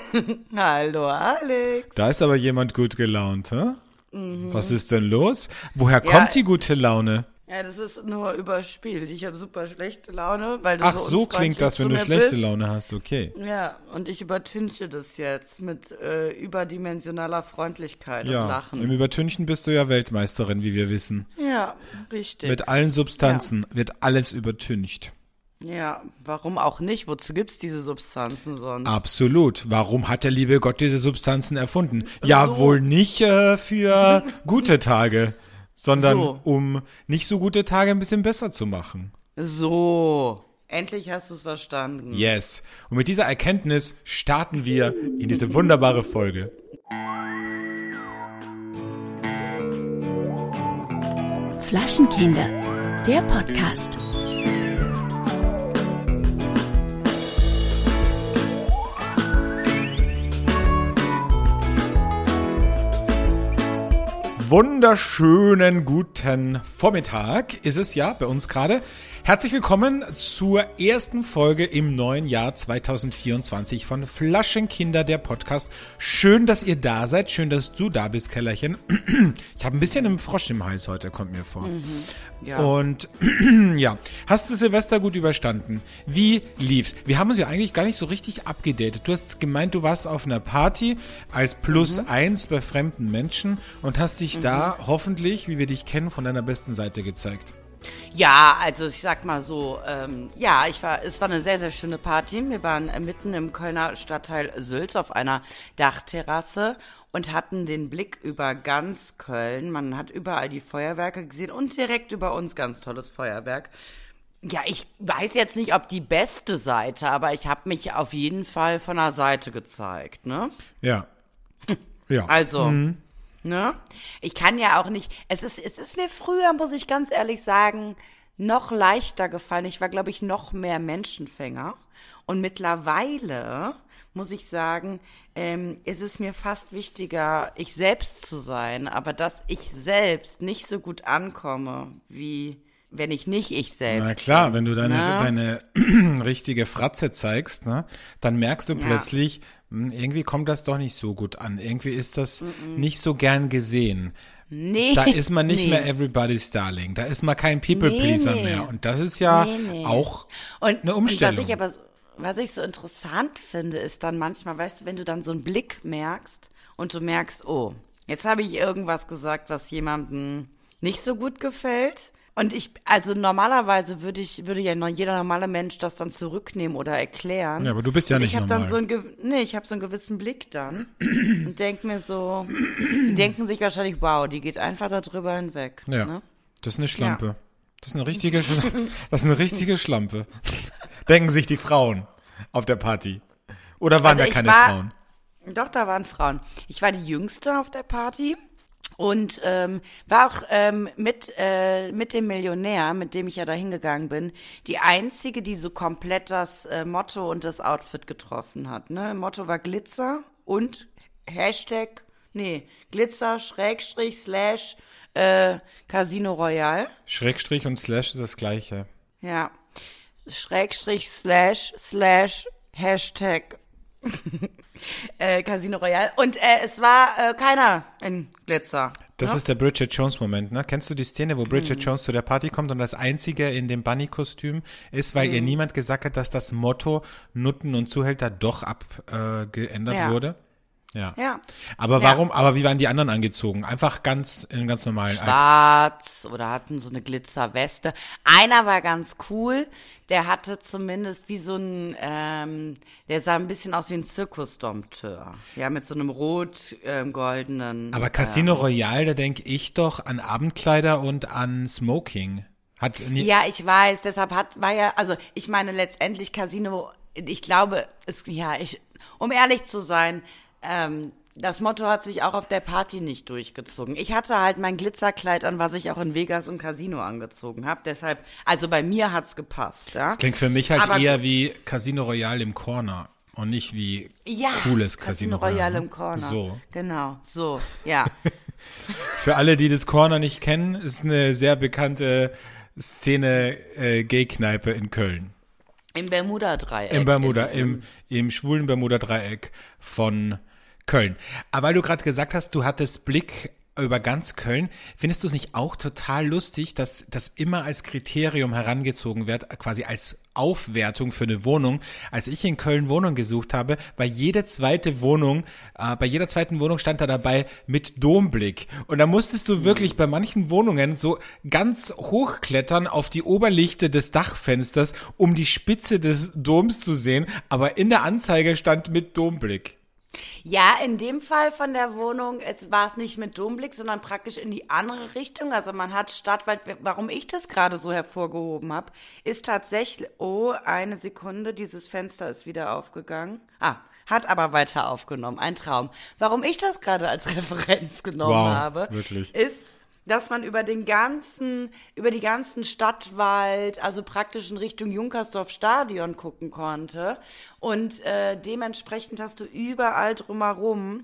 Hallo Alex. Da ist aber jemand gut gelaunt, hä? Was ist denn los? Woher kommt die gute Laune? Ja, das ist nur überspielt. Ich habe super schlechte Laune, weil du Ach, so klingt das, wenn du schlechte Laune hast, okay. Ja, und ich übertünche das jetzt mit überdimensionaler Freundlichkeit und Lachen. Im Übertünchen bist du ja Weltmeisterin, wie wir wissen. Ja, richtig. Mit allen Substanzen wird alles übertüncht. Ja, warum auch nicht? Wozu gibt's diese Substanzen sonst? Absolut. Warum hat der liebe Gott diese Substanzen erfunden? Ja, wohl nicht für gute Tage, sondern um nicht so gute Tage ein bisschen besser zu machen. So, endlich hast du es verstanden. Yes. Und mit dieser Erkenntnis starten wir in diese wunderbare Folge. Flaschenkinder, der Podcast. Wunderschönen guten Vormittag ist es ja bei uns gerade. Herzlich willkommen zur ersten Folge im neuen Jahr 2024 von Flaschenkinder, der Podcast. Schön, dass ihr da seid, schön, dass du da bist, Kellerchen. Ich habe ein bisschen einen Frosch im Hals heute, kommt mir vor. Ja. Und ja, hast du Silvester gut überstanden? Wie lief's? Wir haben uns ja eigentlich gar nicht so richtig abgedatet. Du hast gemeint, du warst auf einer Party als +1 bei fremden Menschen und hast dich da hoffentlich, wie wir dich kennen, von deiner besten Seite gezeigt. Ja, also ich sag mal so, es war eine sehr, sehr schöne Party. Wir waren mitten im Kölner Stadtteil Sülz auf einer Dachterrasse und hatten den Blick über ganz Köln. Man hat überall die Feuerwerke gesehen und direkt über uns ganz tolles Feuerwerk. Ja, ich weiß jetzt nicht, ob die beste Seite, aber ich habe mich auf jeden Fall von der Seite gezeigt, ne? Ja. Ja. Also, ne? Ich kann ja auch nicht, es ist mir früher, muss ich ganz ehrlich sagen, noch leichter gefallen. Ich war, glaube ich, noch mehr Menschenfänger. Und mittlerweile, muss ich sagen, ist es mir fast wichtiger, ich selbst zu sein, aber dass ich selbst nicht so gut ankomme, wie wenn ich nicht ich selbst bin. Na klar, wenn du deine richtige Fratze zeigst, ne, dann merkst du plötzlich, irgendwie kommt das doch nicht so gut an. Irgendwie ist das nicht so gern gesehen. Nee. Da ist man nicht mehr everybody's darling. Da ist man kein People-Pleaser mehr. Und das ist ja auch eine Umstellung. Und was ich so interessant finde, ist dann manchmal, weißt du, wenn du dann so einen Blick merkst und du merkst, oh, jetzt habe ich irgendwas gesagt, was jemandem nicht so gut gefällt. Und also normalerweise würde ja jeder normale Mensch das dann zurücknehmen oder erklären. Ja, aber du bist ja nicht normal. Ich habe so einen gewissen Blick dann und denke mir so, die denken sich wahrscheinlich, wow, die geht einfach da drüber hinweg. Ja, ne? Das ist eine Schlampe. Ja. Das ist eine richtige Schlampe. Denken sich die Frauen auf der Party. Oder waren da keine Frauen? Doch, da waren Frauen. Ich war die Jüngste auf der Party. Und war auch mit dem Millionär, mit dem ich ja da hingegangen bin, die einzige, die so komplett das Motto und das Outfit getroffen hat. Ne? Motto war Glitzer und Glitzer, Schrägstrich, Slash, Casino Royale. Schrägstrich und Slash ist das Gleiche. Ja. Schrägstrich, Slash, Hashtag Casino Royale. Und es war keiner in Glitzer. Das ist der Bridget Jones-Moment, ne? Kennst du die Szene, wo Bridget Jones zu der Party kommt und das Einzige in dem Bunny-Kostüm ist, weil ihr niemand gesagt hat, dass das Motto Nutten und Zuhälter doch abgeändert wurde? Ja. Aber warum, aber wie waren die anderen angezogen? Einfach in ganz normalen Schwarz oder hatten so eine Glitzerweste. Einer war ganz cool, der hatte zumindest wie so ein, der sah ein bisschen aus wie ein Zirkusdompteur. Ja, mit so einem rot-goldenen. Aber Casino Royale, da denke ich doch an Abendkleider und an Smoking. Ja, ich weiß, deshalb ich meine letztendlich Casino, ich glaube, um ehrlich zu sein, das Motto hat sich auch auf der Party nicht durchgezogen. Ich hatte halt mein Glitzerkleid an, was ich auch in Vegas im Casino angezogen habe. Deshalb, also bei mir hat's gepasst. Ja? Das klingt für mich halt eher wie Casino Royale im Corner und nicht wie cooles Casino Royale im Corner. So. Genau, so, ja. Für alle, die das Corner nicht kennen, ist eine sehr bekannte Szene Gay-Kneipe in Köln. Im Bermuda-Dreieck. Im schwulen Bermuda-Dreieck von Köln. Aber weil du gerade gesagt hast, du hattest Blick über ganz Köln, findest du es nicht auch total lustig, dass das immer als Kriterium herangezogen wird, quasi als Aufwertung für eine Wohnung? Als ich in Köln Wohnung gesucht habe, bei jeder zweiten Wohnung stand da dabei mit Domblick. Und da musstest du wirklich bei manchen Wohnungen so ganz hochklettern auf die Oberlichte des Dachfensters, um die Spitze des Doms zu sehen. Aber in der Anzeige stand mit Domblick. Ja, in dem Fall von der Wohnung, war es nicht mit Domblick, sondern praktisch in die andere Richtung. Also man hat Stadtwald, warum ich das gerade so hervorgehoben habe, ist tatsächlich, eine Sekunde, dieses Fenster ist wieder aufgegangen. Hat aber weiter aufgenommen, ein Traum. Warum ich das gerade als Referenz genommen habe, wirklich? Ist, dass man über die ganzen Stadtwald, also praktisch in Richtung Junkersdorf-Stadion gucken konnte. Und dementsprechend hast du überall drumherum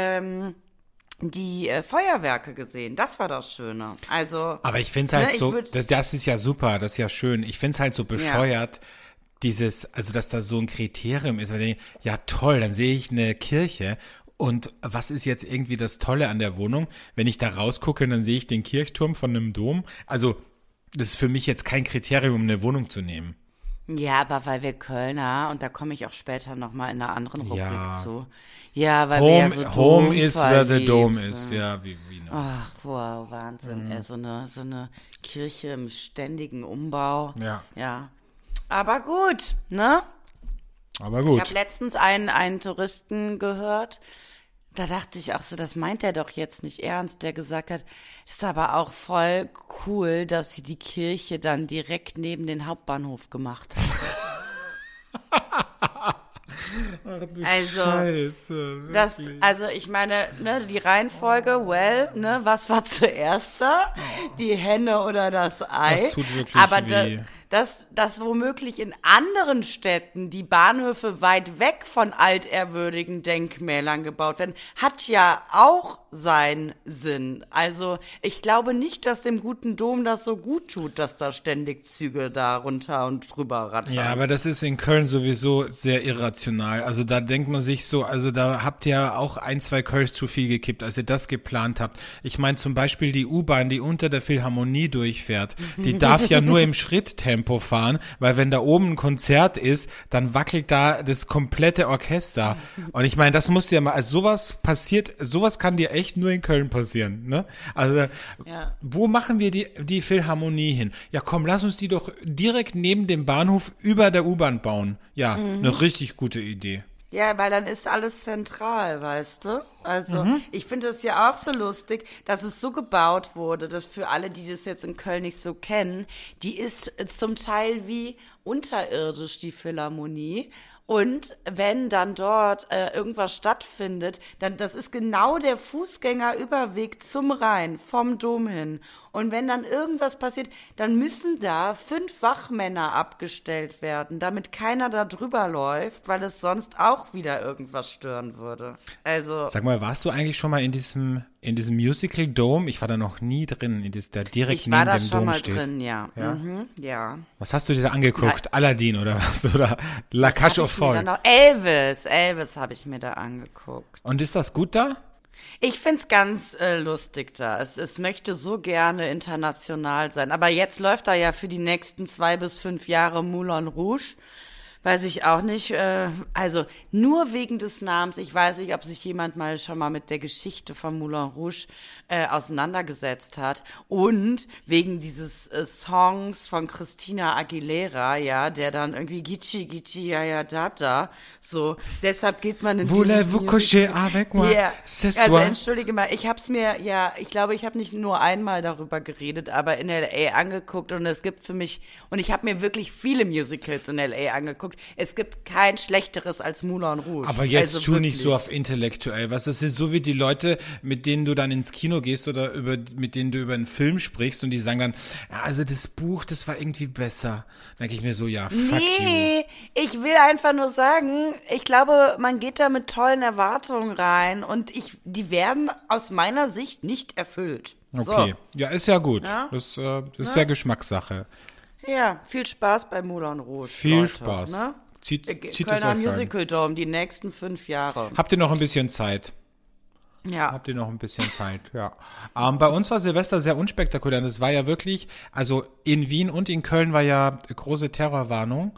die Feuerwerke gesehen. Das war das Schöne. Also, aber ich finde es halt das ist ja super, das ist ja schön. Ich finde es halt so bescheuert, dass da so ein Kriterium ist. Weil ich denke, ja toll, dann sehe ich eine Kirche. Und was ist jetzt irgendwie das Tolle an der Wohnung? Wenn ich da rausgucke, dann sehe ich den Kirchturm von einem Dom. Also, das ist für mich jetzt kein Kriterium, um eine Wohnung zu nehmen. Ja, aber weil wir Kölner, und da komme ich auch später nochmal in einer anderen Rubrik zu. Ja, weil wir ja so Home is where the dome is. Ja, wie noch. Ach, wow, Wahnsinn. So eine Kirche im ständigen Umbau. Ja. Aber gut, ne? Aber gut. Ich habe letztens einen Touristen gehört, da dachte ich auch so, das meint er doch jetzt nicht ernst, der gesagt hat, ist aber auch voll cool, dass sie die Kirche dann direkt neben den Hauptbahnhof gemacht hat. Ach du Scheiße. Also ich meine, ne, die Reihenfolge, was war zuerst da? Die Henne oder das Ei? Das tut wirklich weh. Dass womöglich in anderen Städten die Bahnhöfe weit weg von altehrwürdigen Denkmälern gebaut werden, hat ja auch seinen Sinn. Also ich glaube nicht, dass dem guten Dom das so gut tut, dass da ständig Züge da runter und drüber rattern. Ja, aber das ist in Köln sowieso sehr irrational. Also da denkt man sich so, also da habt ihr auch 1-2 Kölsch zu viel gekippt, als ihr das geplant habt. Ich meine zum Beispiel die U-Bahn, die unter der Philharmonie durchfährt, die darf ja nur im Schritttempo fahren, weil wenn da oben ein Konzert ist, dann wackelt da das komplette Orchester. Und ich meine, das musst du ja mal, also sowas kann dir echt nur in Köln passieren, ne? Also, wo machen wir die Philharmonie hin? Ja, komm, lass uns die doch direkt neben dem Bahnhof über der U-Bahn bauen. Ja, eine richtig gute Idee. Ja, weil dann ist alles zentral, weißt du? Also ich finde es ja auch so lustig, dass es so gebaut wurde, dass für alle, die das jetzt in Köln nicht so kennen, die ist zum Teil wie unterirdisch, die Philharmonie. Und wenn dann dort irgendwas stattfindet, dann das ist genau der Fußgängerüberweg zum Rhein, vom Dom hin. Und wenn dann irgendwas passiert, dann müssen da 5 Wachmänner abgestellt werden, damit keiner da drüber läuft, weil es sonst auch wieder irgendwas stören würde. Also. Sag mal, warst du eigentlich schon mal in diesem Musical Dome? Ich war da noch nie drin, der direkt neben dem Dom steht. Ich war da schon mal drin, ja. Ja. Was hast du dir da angeguckt? Ja. Aladdin oder was? Oder La Cage aux Folles? Elvis habe ich mir da angeguckt. Und ist das gut da? Ich find's ganz lustig da. Es möchte so gerne international sein. Aber jetzt läuft da ja für die nächsten 2 bis 5 Jahre Moulin Rouge. Weiß ich auch nicht. Also nur wegen des Namens. Ich weiß nicht, ob sich jemand mal schon mal mit der Geschichte von Moulin Rouge auseinandergesetzt hat. Und wegen dieses Songs von Christina Aguilera, ja, der dann irgendwie Gichi, Gichi, ja, ja, da. So, deshalb geht man in Voulez-vous coucher avec moi? Yeah. Also entschuldige mal, ich glaube, ich habe nicht nur einmal darüber geredet, aber in L.A. angeguckt und es gibt für mich, und ich habe mir wirklich viele Musicals in L.A. angeguckt, es gibt kein schlechteres als Moulin Rouge. Aber jetzt also tu wirklich nicht so auf intellektuell, was das ist so wie die Leute, mit denen du dann ins Kino gehst oder mit denen du über einen Film sprichst und die sagen dann, ja, also das Buch, das war irgendwie besser. Dann denke ich mir so, ja, fuck you. Ich will einfach nur sagen, ich glaube, man geht da mit tollen Erwartungen rein und die werden aus meiner Sicht nicht erfüllt. Okay, so. Ja, ist ja gut. Ja? Das ist ja Geschmackssache. Ja, viel Spaß bei Moulin Rouge. Viel Leute, Spaß. Ne? Zieht es Kölner euch rein. Musical Dome, die nächsten 5 Jahre. Habt ihr noch ein bisschen Zeit? Ja. Habt ihr noch ein bisschen Zeit, ja. Bei uns war Silvester sehr unspektakulär. Das war ja wirklich, also in Wien und in Köln war ja große Terrorwarnung.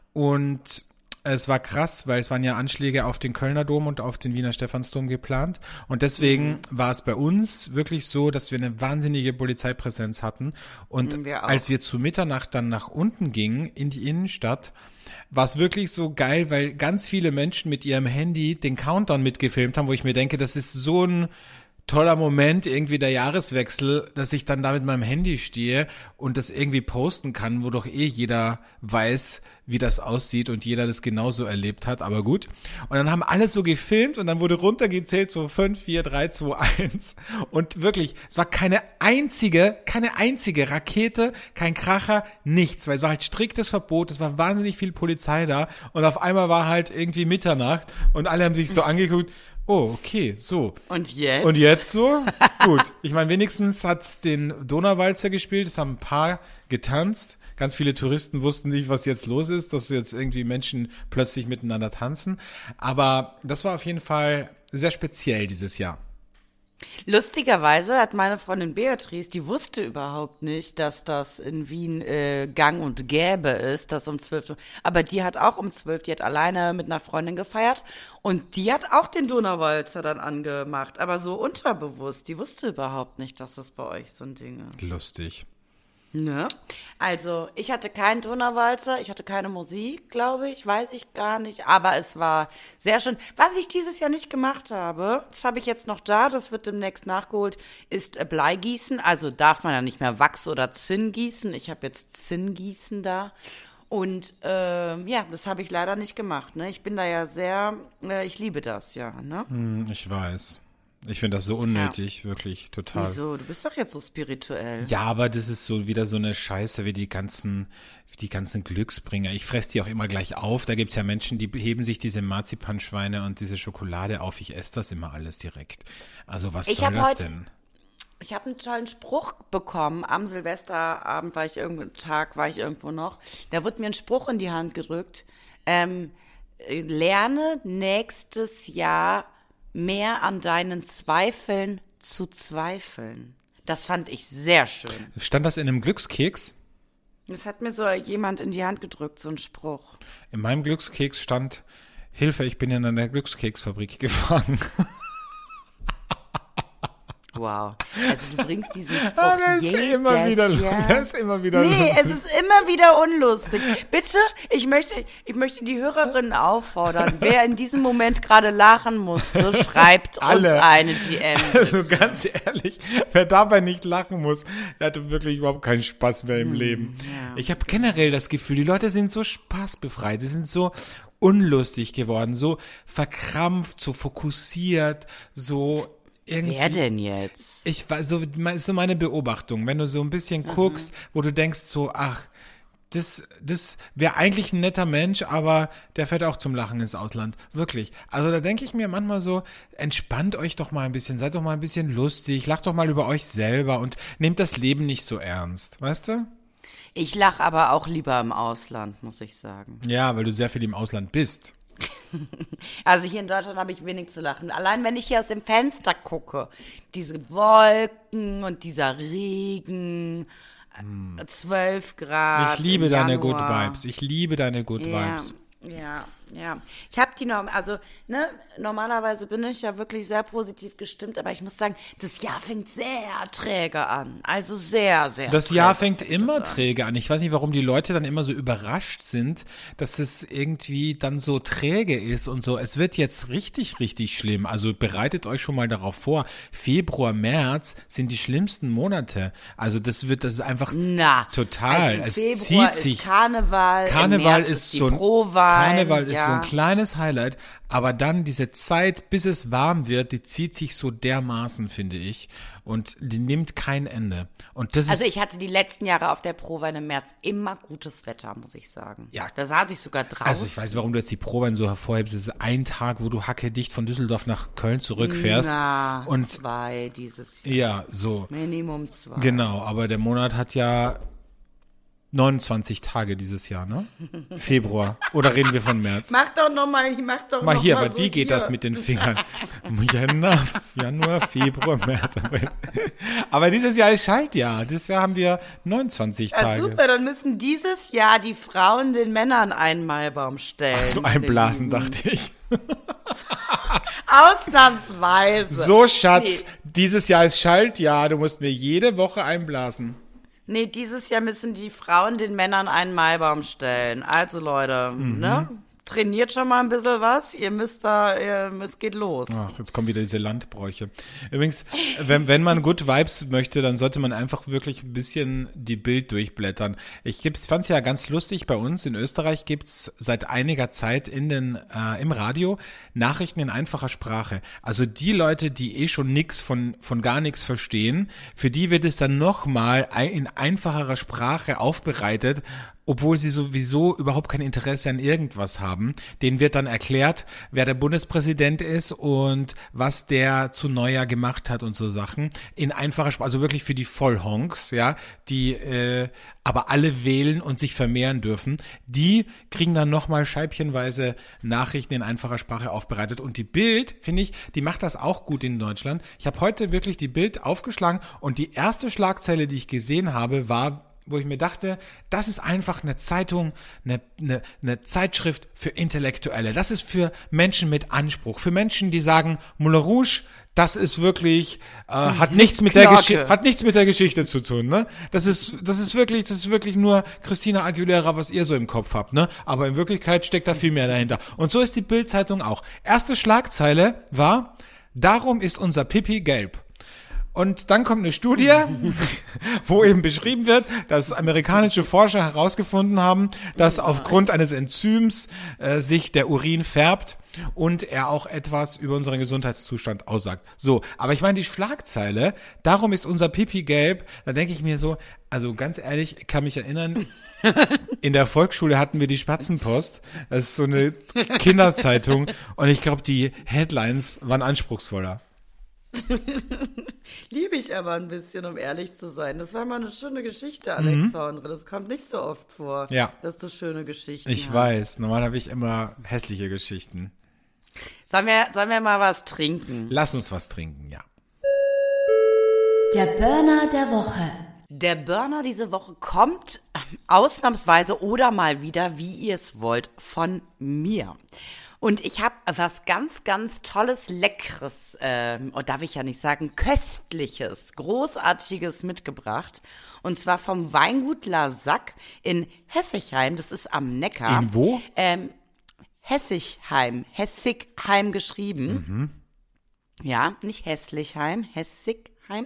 Und es war krass, weil es waren ja Anschläge auf den Kölner Dom und auf den Wiener Stephansdom geplant. Und deswegen war es bei uns wirklich so, dass wir eine wahnsinnige Polizeipräsenz hatten. Und als wir zu Mitternacht dann nach unten gingen in die Innenstadt, war es wirklich so geil, weil ganz viele Menschen mit ihrem Handy den Countdown mitgefilmt haben, wo ich mir denke, das ist so ein toller Moment, irgendwie der Jahreswechsel, dass ich dann da mit meinem Handy stehe und das irgendwie posten kann, wo doch jeder weiß, wie das aussieht und jeder das genauso erlebt hat, aber gut. Und dann haben alle so gefilmt und dann wurde runtergezählt, so 5, 4, 3, 2, 1 und wirklich, es war keine einzige Rakete, kein Kracher, nichts, weil es war halt striktes Verbot, es war wahnsinnig viel Polizei da und auf einmal war halt irgendwie Mitternacht und alle haben sich so angeguckt. Oh, okay, so. Und jetzt? Und jetzt so? Gut. Ich meine, wenigstens hat's den Donauwalzer gespielt, es haben ein paar getanzt. Ganz viele Touristen wussten nicht, was jetzt los ist, dass jetzt irgendwie Menschen plötzlich miteinander tanzen. Aber das war auf jeden Fall sehr speziell dieses Jahr. Lustigerweise hat meine Freundin Beatrice, die wusste überhaupt nicht, dass das in Wien gang und gäbe ist, das um 12 Uhr. Aber die hat auch um 12, die hat alleine mit einer Freundin gefeiert und die hat auch den Donauwalzer dann angemacht, aber so unterbewusst. Die wusste überhaupt nicht, dass das bei euch so ein Ding ist. Lustig. Ne? Also, ich hatte keinen Donauwalzer, ich hatte keine Musik, glaube ich, weiß ich gar nicht, aber es war sehr schön. Was ich dieses Jahr nicht gemacht habe, das habe ich jetzt noch da, das wird demnächst nachgeholt, ist Bleigießen. Also darf man ja nicht mehr Wachs oder Zinn gießen. Ich habe jetzt Zinngießen da. Und ja, das habe ich leider nicht gemacht. Ne? Ich bin da ja sehr, ich liebe das ja. Ne? Ich weiß. Ich finde das so unnötig, wirklich, total. Wieso? Du bist doch jetzt so spirituell. Ja, aber das ist so wieder so eine Scheiße wie die ganzen Glücksbringer. Ich fresse die auch immer gleich auf. Da gibt's ja Menschen, die heben sich diese Marzipanschweine und diese Schokolade auf. Ich esse das immer alles direkt. Also was soll das denn? Ich habe einen tollen Spruch bekommen. Am Silvesterabend war ich irgendwo noch. Da wurde mir ein Spruch in die Hand gedrückt. Lerne nächstes Jahr mehr an deinen Zweifeln zu zweifeln. Das fand ich sehr schön. Stand das in einem Glückskeks? Das hat mir so jemand in die Hand gedrückt, so ein Spruch. In meinem Glückskeks stand: Hilfe, ich bin in einer Glückskeksfabrik gefangen. Wow. Also du bringst diesen Spruch Das ist immer wieder lustig. Nee, es ist immer wieder unlustig. Bitte, ich möchte die Hörerinnen auffordern, wer in diesem Moment gerade lachen musste, schreibt uns eine DM. Also ganz ehrlich, wer dabei nicht lachen muss, der hatte wirklich überhaupt keinen Spaß mehr im Leben. Ja. Ich habe generell das Gefühl, die Leute sind so spaßbefreit, die sind so unlustig geworden, so verkrampft, so fokussiert, so irgendwie. Wer denn jetzt? Ich weiß, so ist so meine Beobachtung, wenn du so ein bisschen guckst, wo du denkst so, ach, das wäre eigentlich ein netter Mensch, aber der fährt auch zum Lachen ins Ausland. Wirklich. Also da denke ich mir manchmal so, entspannt euch doch mal ein bisschen, seid doch mal ein bisschen lustig, lacht doch mal über euch selber und nehmt das Leben nicht so ernst, weißt du? Ich lache aber auch lieber im Ausland, muss ich sagen. Ja, weil du sehr viel im Ausland bist. Also hier in Deutschland habe ich wenig zu lachen. Allein wenn ich hier aus dem Fenster gucke, diese Wolken und dieser Regen, 12 Grad. Ich liebe deine Good Januar. Vibes. Ich liebe deine Good Vibes. Ja. Ich habe normalerweise bin ich ja wirklich sehr positiv gestimmt, aber ich muss sagen, das Jahr fängt sehr träge an. Also sehr, sehr Das träge Jahr fängt fängt immer das an. träge an. Ich weiß nicht, warum die Leute dann immer so überrascht sind, dass es irgendwie dann so träge ist und so. Es wird jetzt richtig, richtig schlimm. Also bereitet euch schon mal darauf vor. Februar, März sind die schlimmsten Monate. Also das ist einfach total. Also es Februar zieht sich. ist Karneval, Karneval im März ist die so ein Prowahl, Karneval ist ja. so ein kleines Highlight, aber dann diese Zeit, bis es warm wird, die zieht sich so dermaßen, finde ich, und die nimmt kein Ende. Und das Also ist ich hatte die letzten Jahre auf der Prowein im März immer gutes Wetter, muss ich sagen. Ja. Da saß ich sogar draußen. Also ich weiß, warum du jetzt die Prowein so hervorhebst. Es ist ein Tag, wo du hackedicht von Düsseldorf nach Köln zurückfährst. und 2 dieses Jahr. Ja, so. Minimum 2. Genau, aber der Monat hat ja 29 Tage dieses Jahr, ne? Februar. Oder reden wir von März? Mach doch noch mal Hier, mal aber wie geht das mit den Fingern? Januar, Februar, März, April. Aber dieses Jahr ist Schaltjahr. Dieses Jahr haben wir 29 Tage. Super, dann müssen dieses Jahr die Frauen den Männern einen Maibaum stellen. Ach so, einblasen, dachte ich. Ausnahmsweise. So, Schatz, dieses Jahr ist Schaltjahr. Du musst mir jede Woche einblasen. Nee, dieses Jahr müssen die Frauen den Männern einen Maibaum stellen. Also Leute, ne? Trainiert schon mal ein bisschen was. Ihr müsst es geht los. Ach, jetzt kommen wieder diese Landbräuche. Übrigens, wenn man Good Vibes möchte, dann sollte man einfach wirklich ein bisschen die Bild durchblättern. Ich fand's ja ganz lustig, bei uns in Österreich gibt's seit einiger Zeit im Radio Nachrichten in einfacher Sprache. Also die Leute, die schon nix von gar nichts verstehen, für die wird es dann nochmal in einfacherer Sprache aufbereitet, obwohl sie sowieso überhaupt kein Interesse an irgendwas haben. Denen wird dann erklärt, wer der Bundespräsident ist und was der zu Neujahr gemacht hat und so Sachen. In einfacher Sprache, also wirklich für die Vollhonks, ja, die aber alle wählen und sich vermehren dürfen. Die kriegen dann nochmal scheibchenweise Nachrichten in einfacher Sprache aufbereitet. Und die Bild, finde ich, die macht das auch gut in Deutschland. Ich habe heute wirklich die Bild aufgeschlagen und die erste Schlagzeile, die ich gesehen habe, war, wo ich mir dachte, das ist einfach eine Zeitung, eine Zeitschrift für Intellektuelle. Das ist für Menschen mit Anspruch, für Menschen, die sagen, Moulin Rouge, das ist wirklich, hat nichts mit der Geschichte zu tun, ne? Das ist wirklich nur Christina Aguilera, was ihr so im Kopf habt, ne? Aber in Wirklichkeit steckt da viel mehr dahinter. Und so ist die Bild-Zeitung auch. Erste Schlagzeile war, darum ist unser Pipi gelb. Und dann kommt eine Studie, wo eben beschrieben wird, dass amerikanische Forscher herausgefunden haben, dass aufgrund eines Enzyms sich der Urin färbt und er auch etwas über unseren Gesundheitszustand aussagt. So, aber ich meine die Schlagzeile, darum ist unser Pipi gelb, da denke ich mir so, also ganz ehrlich, ich kann mich erinnern, in der Volksschule hatten wir die Spatzenpost, das ist so eine Kinderzeitung und ich glaube, die Headlines waren anspruchsvoller. Liebe ich aber ein bisschen, um ehrlich zu sein. Das war mal eine schöne Geschichte, Alexandre. Das kommt nicht so oft vor, dass du schöne Geschichten hast. Ich weiß, normal habe ich immer hässliche Geschichten. Sollen wir mal was trinken? Lass uns was trinken, ja. Der Burner der Woche. Der Burner diese Woche kommt ausnahmsweise oder mal wieder, wie ihr es wollt, von mir. Und ich habe was ganz, ganz Tolles, Leckeres, darf ich ja nicht sagen, Köstliches, Großartiges mitgebracht. Und zwar vom Weingut Lasac in Hessigheim, das ist am Neckar. In wo? Hessigheim geschrieben. Ja, nicht Hässlichheim, Hessigheim.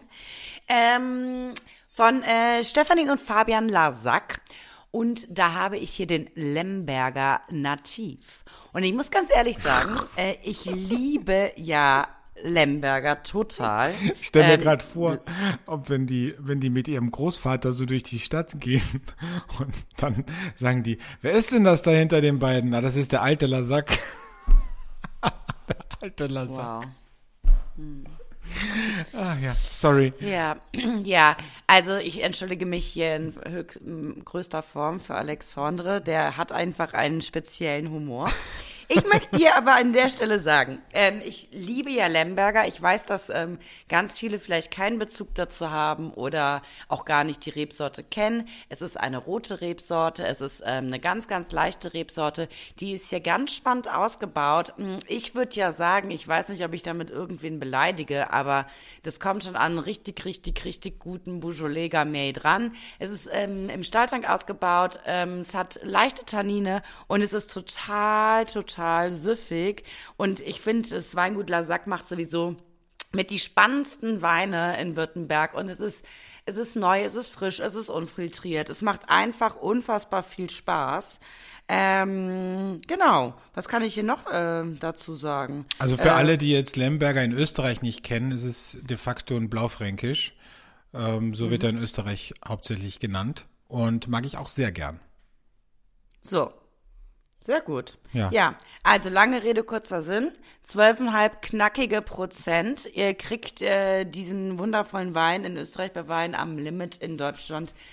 Von Stefanie und Fabian Lasac. Und da habe ich hier den Lemberger Nativ. Und ich muss ganz ehrlich sagen, ich liebe ja Lemberger total. Ich stelle mir gerade vor, ob wenn die mit ihrem Großvater so durch die Stadt gehen und dann sagen die, wer ist denn das da hinter den beiden? Na, das ist der alte Lasac. Der alte Lasac. Wow. Ah ja, sorry. Ja, also ich entschuldige mich hier in größter Form für Alexandre, der hat einfach einen speziellen Humor. Ich möchte dir aber an der Stelle sagen, ich liebe ja Lemberger. Ich weiß, dass ganz viele vielleicht keinen Bezug dazu haben oder auch gar nicht die Rebsorte kennen. Es ist eine rote Rebsorte, es ist eine ganz, ganz leichte Rebsorte. Die ist hier ganz spannend ausgebaut. Ich würde ja sagen, ich weiß nicht, ob ich damit irgendwen beleidige, aber das kommt schon an einen richtig, richtig, richtig guten Beaujolais Gamay dran. Es ist im Stahltank ausgebaut, es hat leichte Tannine und es ist total süffig. Und ich finde, das Weingut Lasac macht sowieso mit die spannendsten Weine in Württemberg. Und es ist neu, es ist frisch, es ist unfiltriert. Es macht einfach unfassbar viel Spaß. Genau. Was kann ich hier noch dazu sagen? Also für alle, die jetzt Lemberger in Österreich nicht kennen, ist es de facto ein Blaufränkisch. So wird er in Österreich hauptsächlich genannt. Und mag ich auch sehr gern. So. Sehr gut. Ja, also lange Rede, kurzer Sinn. 12,5 knackige Prozent. Ihr kriegt diesen wundervollen Wein in Österreich bei Wein am Limit in Deutschland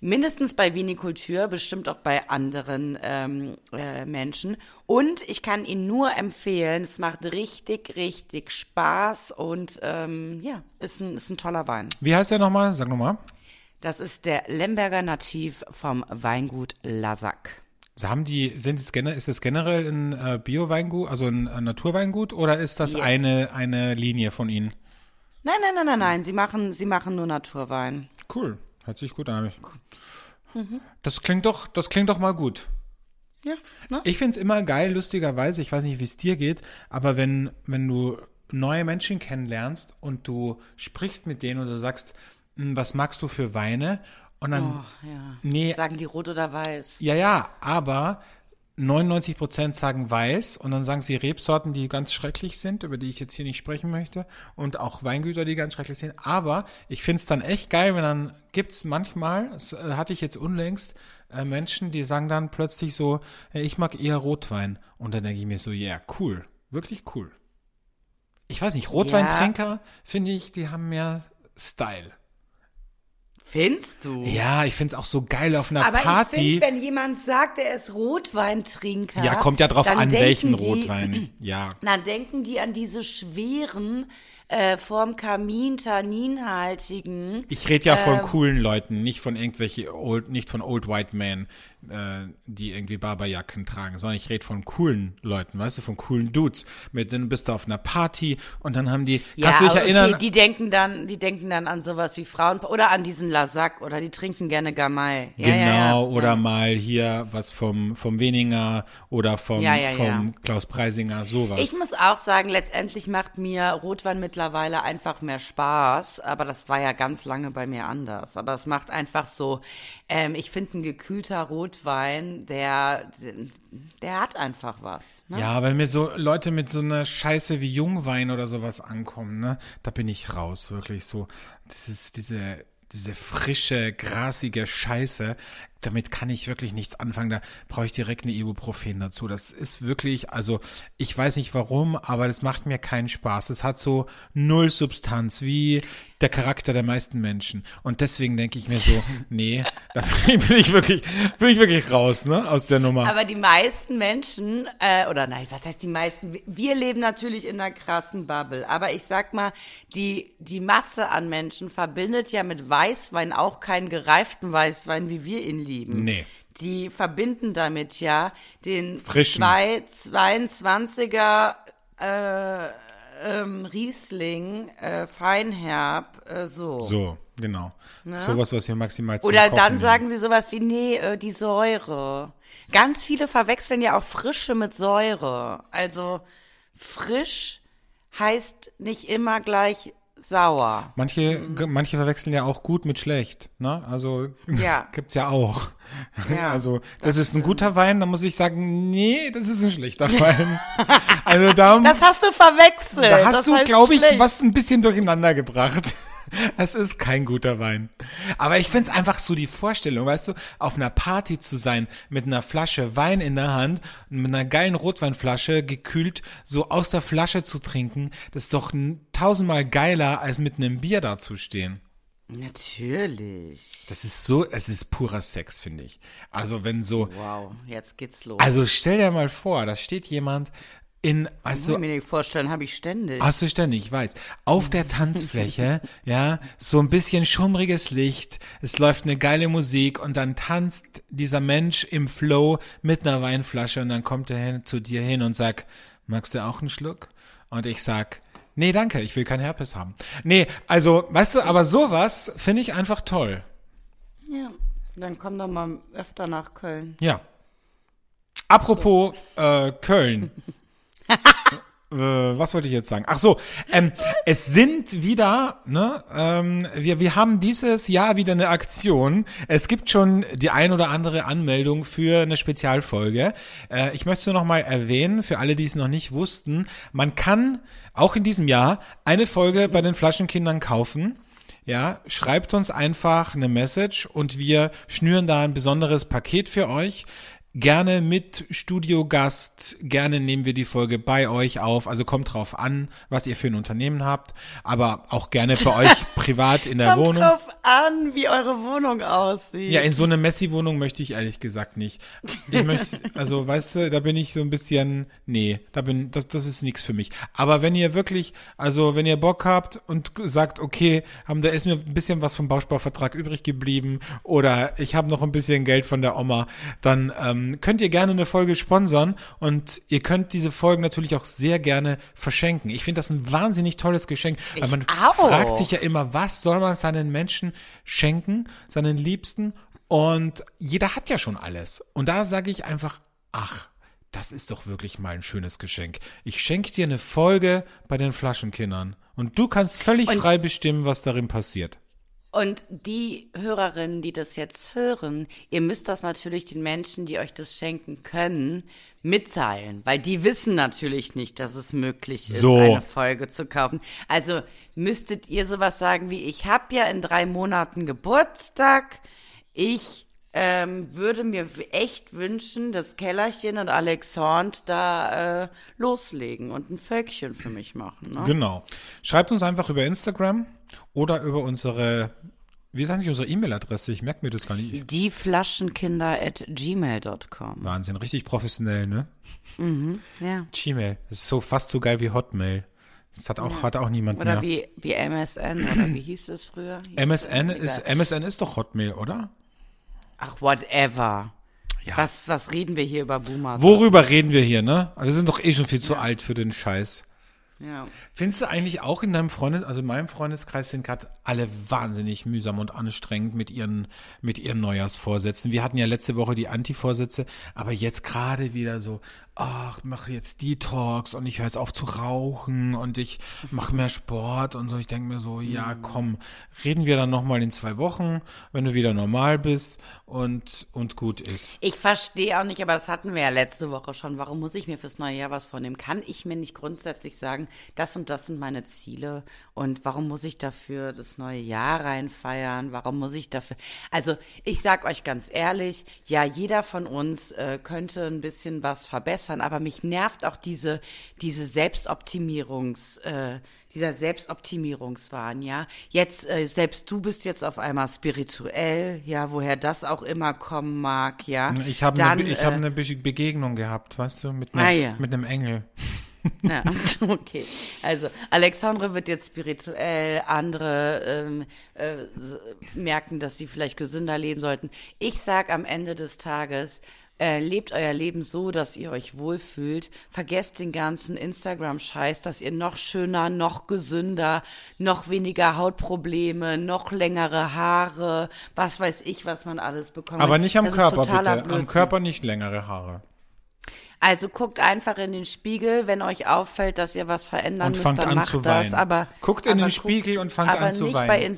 Mindestens bei Vinikultur, bestimmt auch bei anderen Menschen. Und ich kann ihn nur empfehlen, es macht richtig, richtig Spaß und ist ein toller Wein. Wie heißt der nochmal? Sag nochmal. Das ist der Lemberger Nativ vom Weingut Lasac. Ist das generell ein Bio-Weingut, also ein Naturweingut, oder ist das eine Linie von Ihnen? Nein. Sie machen nur Naturwein. Cool. Hört sich gut an. Das klingt doch mal gut. Ja, ne? Ich find's immer geil, lustigerweise, ich weiß nicht, wie es dir geht, aber wenn du neue Menschen kennenlernst und du sprichst mit denen und du sagst, was magst du für Weine? Und dann, nee, sagen die rot oder weiß? Ja, aber 99% sagen weiß und dann sagen sie Rebsorten, die ganz schrecklich sind, über die ich jetzt hier nicht sprechen möchte, und auch Weingüter, die ganz schrecklich sind. Aber ich find's dann echt geil, wenn dann gibt's manchmal, das hatte ich jetzt unlängst, Menschen, die sagen dann plötzlich so, ich mag eher Rotwein. Und dann denke ich mir so, ja, cool, wirklich cool. Ich weiß nicht, Rotweintrinker, finde ich, die haben mehr Style. Findest du? Ja, ich find's auch so geil auf einer Aber Party. Aber ich finde, wenn jemand sagt, er ist Rotweintrinker. Ja, kommt ja drauf an, welchen die, Rotwein. Ja. Dann denken die an diese schweren, vorm Kamin tanninhaltigen. Ich rede ja von coolen Leuten, nicht von Old White Men, die irgendwie Barberjacken tragen, sondern ich rede von coolen Leuten, weißt du, von coolen Dudes. Mit denen bist du auf einer Party und dann haben die, kannst du dich erinnern? Die denken dann an sowas wie Frauen oder an diesen Lasac oder die trinken gerne Gamay. Oder mal hier was vom Weninger oder vom Klaus Preisinger, sowas. Ich muss auch sagen, letztendlich macht mir Rotwein mittlerweile einfach mehr Spaß, aber das war ja ganz lange bei mir anders. Aber es macht einfach so, ich finde ein gekühlter Rotwein, der hat einfach was. Ne? Ja, wenn mir so Leute mit so einer Scheiße wie Jungwein oder sowas ankommen, ne, da bin ich raus, wirklich so. Das ist diese frische, grasige Scheiße, damit kann ich wirklich nichts anfangen. Da brauche ich direkt eine Ibuprofen dazu. Das ist wirklich, also ich weiß nicht warum, aber das macht mir keinen Spaß. Es hat so null Substanz, wie der Charakter der meisten Menschen. Und deswegen denke ich mir so, nee, da bin ich wirklich raus, ne, aus der Nummer. Aber die meisten Menschen, was heißt die meisten? Wir leben natürlich in einer krassen Bubble. Aber ich sag mal, die Masse an Menschen verbindet ja mit Weißwein auch keinen gereiften Weißwein, wie wir ihn lieben. Nee. Die verbinden damit ja den frischen 22er Riesling, Feinherb, so. So, genau. Ne? Sowas, was wir maximal zum Oder Kochen dann nehmen. sagen sie sowas wie, die Säure. Ganz viele verwechseln ja auch Frische mit Säure. Also frisch heißt nicht immer gleich sauer. Manche verwechseln ja auch gut mit schlecht, ne? Also Ja. Gibt's ja auch. Ja, also das ist ein guter Wein, da muss ich sagen, nee, das ist ein schlechter Wein. Also das hast du verwechselt. Da hast du, glaube ich, schlecht. was ein bisschen durcheinander gebracht. Es ist kein guter Wein. Aber ich find's einfach so die Vorstellung, weißt du, auf einer Party zu sein, mit einer Flasche Wein in der Hand, mit einer geilen Rotweinflasche, gekühlt, so aus der Flasche zu trinken, das ist doch 1000-mal geiler, als mit einem Bier dazustehen. Natürlich. Es ist purer Sex, finde ich. Also wenn so. Wow, jetzt geht's los. Also stell dir mal vor, da steht jemand Kann ich mir nicht vorstellen, habe ich ständig. Hast du ständig, ich weiß. Auf der Tanzfläche, ja, so ein bisschen schummriges Licht, es läuft eine geile Musik und dann tanzt dieser Mensch im Flow mit einer Weinflasche und dann kommt er zu dir hin und sagt, magst du auch einen Schluck? Und ich sag, nee, danke, ich will keinen Herpes haben. Nee, also, weißt du, aber sowas finde ich einfach toll. Ja, dann komm doch mal öfter nach Köln. Ja. Apropos Köln. Was wollte ich jetzt sagen? Ach so, es sind wieder, ne, wir haben dieses Jahr wieder eine Aktion. Es gibt schon die ein oder andere Anmeldung für eine Spezialfolge. Ich möchte nur noch mal erwähnen, für alle, die es noch nicht wussten, man kann auch in diesem Jahr eine Folge bei den Flaschenkindern kaufen. Ja, schreibt uns einfach eine Message und wir schnüren da ein besonderes Paket für euch. Gerne mit Studiogast, gerne nehmen wir die Folge bei euch auf. Also kommt drauf an, was ihr für ein Unternehmen habt, aber auch gerne bei euch privat in der Wohnung. Kommt drauf an, wie eure Wohnung aussieht. Ja, in so eine Messi-Wohnung möchte ich ehrlich gesagt nicht. Ich möchte, also weißt du, da bin ich so ein bisschen, das ist nichts für mich. Aber wenn ihr wirklich, also wenn ihr Bock habt und sagt, okay, da ist mir ein bisschen was vom Bausparvertrag übrig geblieben oder ich habe noch ein bisschen Geld von der Oma, dann könnt ihr gerne eine Folge sponsern und ihr könnt diese Folgen natürlich auch sehr gerne verschenken. Ich finde das ein wahnsinnig tolles Geschenk, weil man fragt sich ja immer, was soll man seinen Menschen schenken, seinen Liebsten, und jeder hat ja schon alles. Und da sage ich einfach, ach, das ist doch wirklich mal ein schönes Geschenk. Ich schenke dir eine Folge bei den Flaschenkindern und du kannst völlig frei bestimmen, was darin passiert. Und die Hörerinnen, die das jetzt hören, ihr müsst das natürlich den Menschen, die euch das schenken können, mitteilen, weil die wissen natürlich nicht, dass es möglich ist, eine Folge zu kaufen. Also müsstet ihr sowas sagen wie, ich habe ja in 3 Monaten Geburtstag, ich würde mir echt wünschen, dass Kellerchen und Alexandre da loslegen und ein Völkchen für mich machen. Ne? Genau. Schreibt uns einfach über Instagram oder über unsere, wie ist eigentlich unsere E-Mail-Adresse? Ich merke mir das gar nicht. dieflaschenkinder@gmail.com. Wahnsinn, richtig professionell, ne? Mhm, ja. Gmail, das ist so fast so geil wie Hotmail. Das hat auch niemand oder mehr. Oder wie MSN, oder wie hieß das früher? MSN ist doch Hotmail, oder? Ach, whatever. Ja. Was reden wir hier über Boomer? Worüber reden wir hier, ne? Also wir sind doch schon viel zu alt für den Scheiß. Ja. Findest du eigentlich auch in deinem also in meinem Freundeskreis sind gerade alle wahnsinnig mühsam und anstrengend mit ihren Neujahrsvorsätzen. Wir hatten ja letzte Woche die Anti-Vorsätze, aber jetzt gerade wieder so, ach, mache jetzt Detox und ich höre jetzt auf zu rauchen und ich mache mehr Sport und so. Ich denke mir so, ja komm, reden wir dann nochmal in 2 Wochen, wenn du wieder normal bist und gut ist. Ich verstehe auch nicht, aber das hatten wir ja letzte Woche schon. Warum muss ich mir fürs neue Jahr was vornehmen? Kann ich mir nicht grundsätzlich sagen, das und das sind meine Ziele und warum muss ich dafür das neue Jahr reinfeiern? Warum muss ich dafür? Also ich sag euch ganz ehrlich, ja, jeder von uns könnte ein bisschen was verbessern, aber mich nervt auch diese dieser Selbstoptimierungswahn, ja. Jetzt, selbst du bist jetzt auf einmal spirituell, ja, woher das auch immer kommen mag, ja. Ich habe eine Begegnung gehabt, weißt du, mit einem Engel. Ja, okay. Also Alexandre wird jetzt spirituell, andere merken, dass sie vielleicht gesünder leben sollten. Ich sag am Ende des Tages, lebt euer Leben so, dass ihr euch wohlfühlt. Vergesst den ganzen Instagram-Scheiß, dass ihr noch schöner, noch gesünder, noch weniger Hautprobleme, noch längere Haare, was weiß ich, was man alles bekommt. Aber nicht am Körper, bitte. Blödsinn. Am Körper nicht längere Haare. Also guckt einfach in den Spiegel, wenn euch auffällt, dass ihr was verändern müsst, dann macht das. Guckt in den Spiegel und fangt an zu weinen.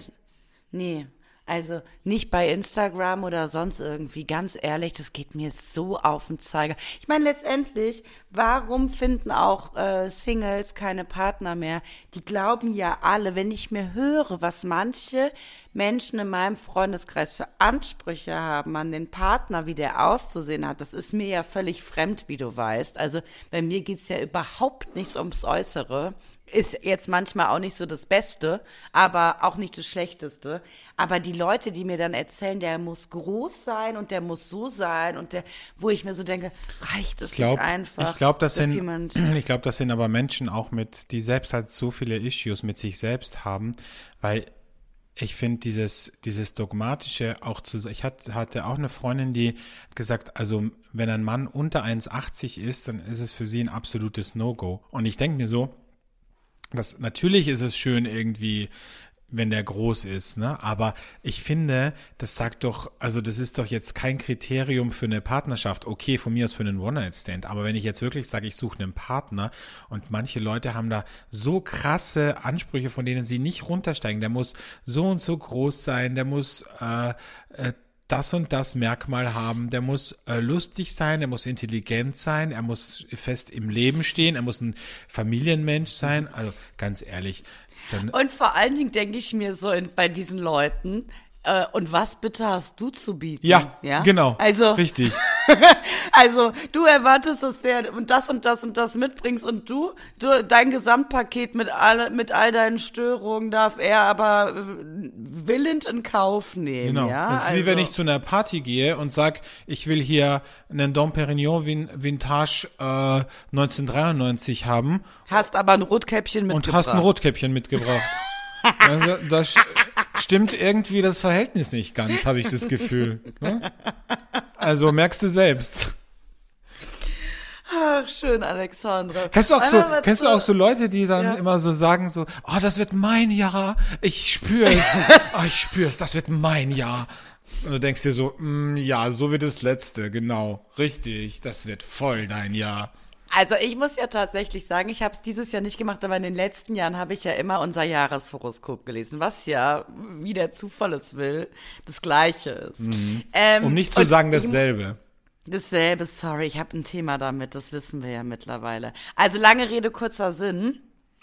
Also nicht bei Instagram oder sonst irgendwie, ganz ehrlich, das geht mir so auf den Zeiger. Ich meine, letztendlich, warum finden auch Singles keine Partner mehr? Die glauben ja alle, wenn ich mir höre, was manche Menschen in meinem Freundeskreis für Ansprüche haben an den Partner, wie der auszusehen hat, das ist mir ja völlig fremd, wie du weißt. Also bei mir geht's ja überhaupt nichts ums Äußere. Ist jetzt manchmal auch nicht so das Beste, aber auch nicht das Schlechteste. Aber die Leute, die mir dann erzählen, der muss groß sein und der muss so sein und wo ich mir so denke, reicht es nicht einfach? Ich glaube, das sind aber Menschen auch die selbst halt so viele Issues mit sich selbst haben, weil ich finde dieses Dogmatische auch ich hatte auch eine Freundin, die gesagt, also wenn ein Mann unter 1,80 ist, dann ist es für sie ein absolutes No-Go. Und ich denke mir so, natürlich ist es schön irgendwie, wenn der groß ist, ne? Aber ich finde, das ist doch jetzt kein Kriterium für eine Partnerschaft. Okay, von mir aus für einen One-Night-Stand. Aber wenn ich jetzt wirklich sage, ich suche einen Partner und manche Leute haben da so krasse Ansprüche, von denen sie nicht runtersteigen. Der muss so und so groß sein, der muss das und das Merkmal haben, der muss lustig sein, er muss intelligent sein, er muss fest im Leben stehen, er muss ein Familienmensch sein, also ganz ehrlich. Und vor allen Dingen denke ich mir so bei diesen Leuten, und was bitte hast du zu bieten? Ja, genau, also, richtig. Also, du erwartest, dass der und das und das und das mitbringst und du dein Gesamtpaket mit all deinen Störungen darf er aber willend in Kauf nehmen, Genau. ja? Das ist wie wenn ich zu einer Party gehe und sag, ich will hier einen Dom Perignon Vintage 1993 haben. Hast aber ein Rotkäppchen mitgebracht. Und hast ein Rotkäppchen mitgebracht. Also, das stimmt irgendwie das Verhältnis nicht ganz, habe ich das Gefühl. Ne? Also merkst du selbst. Ach, schön, Alexandra. Kennst du auch so Leute, die dann immer so sagen so, oh, das wird mein Jahr, ich spür's, das wird mein Jahr. Und du denkst dir so, ja, so wie das letzte, genau, richtig, das wird voll dein Jahr. Also ich muss ja tatsächlich sagen, ich habe es dieses Jahr nicht gemacht, aber in den letzten Jahren habe ich ja immer unser Jahreshoroskop gelesen, was ja, wie der Zufall es will, das Gleiche ist. Um nicht zu sagen dasselbe. Dasselbe, sorry, ich habe ein Thema damit, das wissen wir ja mittlerweile. Also lange Rede, kurzer Sinn.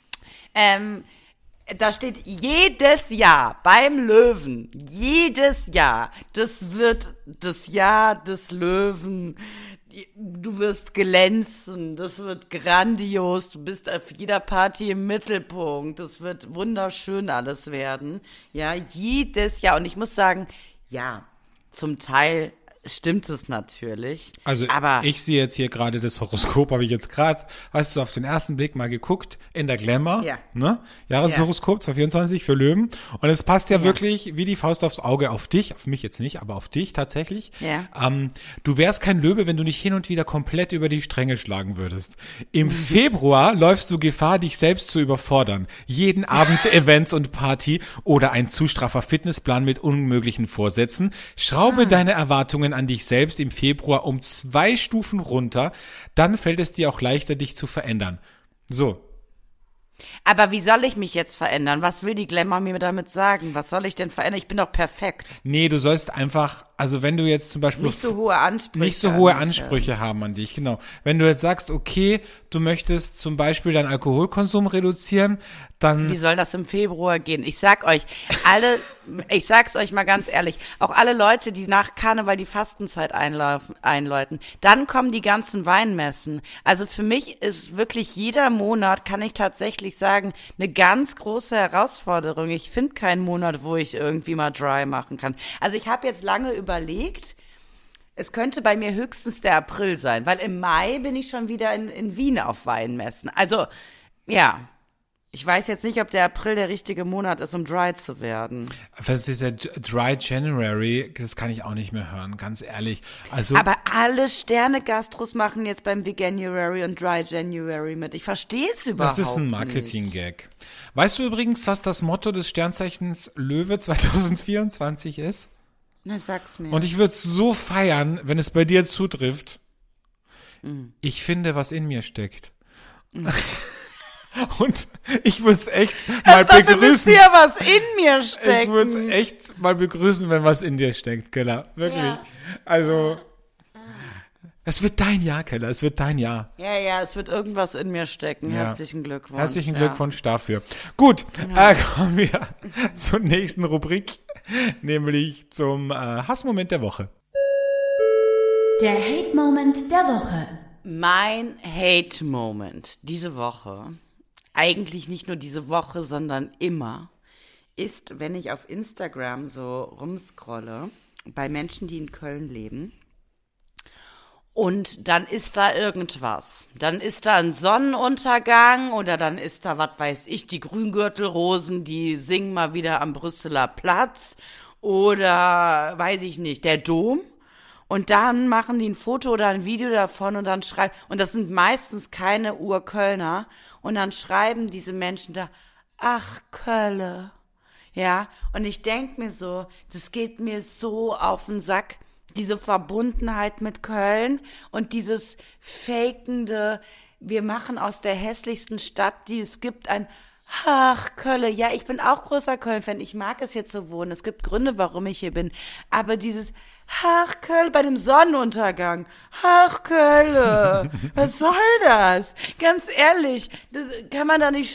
Da steht jedes Jahr beim Löwen, jedes Jahr, das wird das Jahr des Löwen. Du wirst glänzen, das wird grandios, du bist auf jeder Party im Mittelpunkt, das wird wunderschön alles werden. Ja, jedes Jahr. Und ich muss sagen, ja, zum Teil stimmt es natürlich. Also aber ich sehe jetzt hier gerade das Horoskop, habe ich jetzt gerade, hast du auf den ersten Blick mal geguckt, in der Glamour, ne? Jahreshoroskop 2024 für Löwen. Und es passt ja wirklich wie die Faust aufs Auge auf dich, auf mich jetzt nicht, aber auf dich tatsächlich. Ja. Du wärst kein Löwe, wenn du nicht hin und wieder komplett über die Stränge schlagen würdest. Im Februar läufst du Gefahr, dich selbst zu überfordern. Jeden Abend Events und Party oder ein zu straffer Fitnessplan mit unmöglichen Vorsätzen. Schraube deine Erwartungen an dich selbst im Februar um 2 Stufen runter, dann fällt es dir auch leichter, dich zu verändern. So. Aber wie soll ich mich jetzt verändern? Was will die Glamour mir damit sagen? Was soll ich denn verändern? Ich bin doch perfekt. Nee, du sollst einfach, also wenn du jetzt zum Beispiel nicht so hohe Ansprüche haben an dich, genau. Wenn du jetzt sagst, okay, du möchtest zum Beispiel deinen Alkoholkonsum reduzieren, dann... Wie soll das im Februar gehen? Ich sag's euch mal ganz ehrlich, auch alle Leute, die nach Karneval die Fastenzeit einläuten, dann kommen die ganzen Weinmessen. Also für mich ist wirklich jeder Monat, kann ich tatsächlich sagen, eine ganz große Herausforderung. Ich finde keinen Monat, wo ich irgendwie mal dry machen kann. Also ich habe jetzt lange überlegt, es könnte bei mir höchstens der April sein, weil im Mai bin ich schon wieder in Wien auf Weinmessen. Also, ja, ich weiß jetzt nicht, ob der April der richtige Monat ist, um dry zu werden. Das ist ja Dry January, das kann ich auch nicht mehr hören, ganz ehrlich. Also, aber alle Sterne-Gastros machen jetzt beim Veganuary und Dry January mit. Ich verstehe es überhaupt nicht. Das ist ein Marketing-Gag. Weißt du übrigens, was das Motto des Sternzeichens Löwe 2024 ist? Na, sag's mir. Und ich würde es so feiern, wenn es bei dir zutrifft. Ich finde, was in mir steckt. Und ich würde es echt mal begrüßen. Dir, was in mir steckt. Ich würde es echt mal begrüßen, wenn was in dir steckt, Keller. Wirklich. Ja. Also, es wird dein Jahr, Keller. Es wird dein Jahr. Ja, es wird irgendwas in mir stecken. Ja. Herzlichen Glückwunsch. Herzlichen Glückwunsch dafür. Gut, kommen wir zur nächsten Rubrik, nämlich zum Hassmoment der Woche. Der Hate-Moment der Woche. Mein Hate-Moment diese Woche, eigentlich nicht nur diese Woche, sondern immer, ist, wenn ich auf Instagram so rumscrolle, bei Menschen, die in Köln leben, und dann ist da irgendwas. Dann ist da ein Sonnenuntergang oder dann ist da, was weiß ich, die Grüngürtelrosen, die singen mal wieder am Brüsseler Platz oder, weiß ich nicht, der Dom. Und dann machen die ein Foto oder ein Video davon und dann schreiben, und das sind meistens keine Urkölner, und dann schreiben diese Menschen da, ach, Kölle. Ja, und ich denk mir so, das geht mir so auf den Sack, diese Verbundenheit mit Köln und dieses fakende, wir machen aus der hässlichsten Stadt, die es gibt, ein ach, Kölle. Ja, ich bin auch großer Köln-Fan, ich mag es jetzt so wohnen, es gibt Gründe, warum ich hier bin, aber dieses ach, Kölle, bei dem Sonnenuntergang. Ach, Kölle. Was soll das? Ganz ehrlich, das kann man da nicht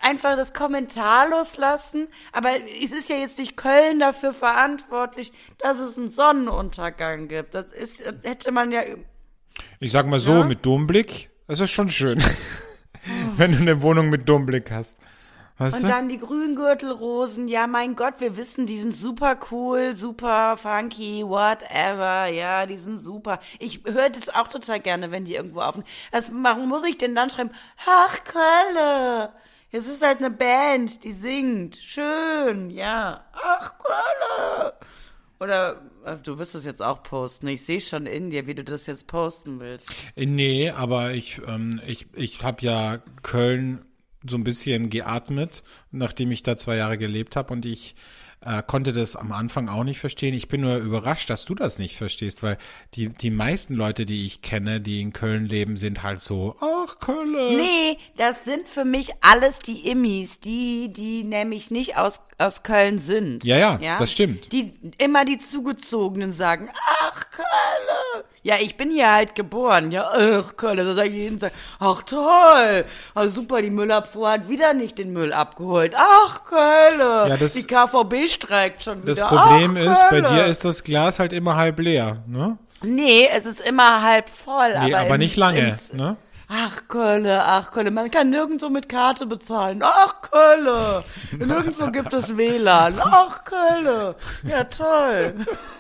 einfach das Kommentar loslassen. Aber es ist ja jetzt nicht Köln dafür verantwortlich, dass es einen Sonnenuntergang gibt. Hätte man ja. Ich sag mal so, Ja? mit Domblick, das ist schon schön. Wenn du eine Wohnung mit Domblick hast. Weißt Und du? dann die Grüngürtelrosen, ja mein Gott, wir wissen, die sind super cool, super funky, whatever, ja, die sind super. Ich höre das auch total gerne, wenn die irgendwo auf. Warum muss ich denn dann schreiben, ach Kölle, es ist halt eine Band, die singt, schön, ja, ach Kölle. Oder, du wirst das jetzt auch posten, ich sehe schon in dir, wie du das jetzt posten willst. Nee, aber ich habe ja Köln so ein bisschen geatmet, nachdem ich da 2 Jahre gelebt habe und ich konnte das am Anfang auch nicht verstehen. Ich bin nur überrascht, dass du das nicht verstehst, weil die meisten Leute, die ich kenne, die in Köln leben, sind halt so, ach, Köln. Nee, das sind für mich alles die Immis, die nämlich nicht aus Köln sind. Ja, das stimmt. Die immer die Zugezogenen sagen, ach, Köln. Ja, ich bin hier halt geboren. Ja, ach, Köln. Da sage ich jeden Tag, ach, toll. Also super, die Müllabfuhr hat wieder nicht den Müll abgeholt. Ach, Köln. Ja, die KVB streikt schon wieder. Das Problem ach, ist, bei Köln. dir ist das Glas halt immer halb leer, ne? Nee, es ist immer halb voll. Nee, aber nicht lange, ne? Ach, Kölle, man kann nirgendwo mit Karte bezahlen. Ach, Kölle, nirgendwo gibt es WLAN. Ach, Kölle, ja toll.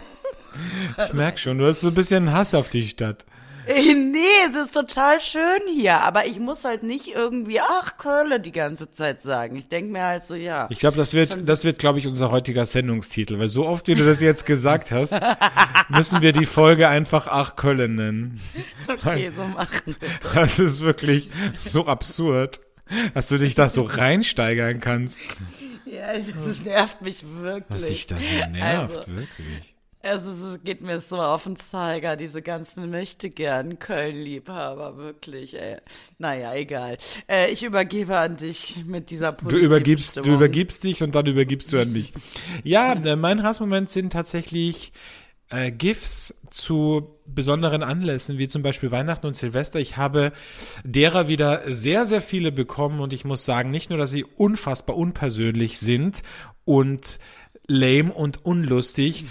Ich merk schon, du hast so ein bisschen Hass auf die Stadt. Nee, es ist total schön hier, aber ich muss halt nicht irgendwie, ach, Kölle die ganze Zeit sagen. Ich denke mir halt so, ja. Ich glaube, das wird, glaube ich, unser heutiger Sendungstitel, weil so oft, wie du das jetzt gesagt hast, müssen wir die Folge einfach Ach Köln nennen. Okay, so machen wir das. Das ist wirklich so absurd, dass du dich da so reinsteigern kannst. Ja, das nervt mich wirklich. Was dich da so nervt, Also, wirklich. es geht mir so auf den Zeiger, diese ganzen möchtegern Köln-Liebhaber, wirklich, ey. Naja, egal. Ich übergebe an dich mit dieser Du Politik. übergibst dich und dann übergibst du an mich. Ja, mein Hassmoment sind tatsächlich GIFs zu besonderen Anlässen, wie zum Beispiel Weihnachten und Silvester. Ich habe derer wieder sehr, sehr viele bekommen und ich muss sagen, nicht nur, dass sie unfassbar unpersönlich sind und lame und unlustig,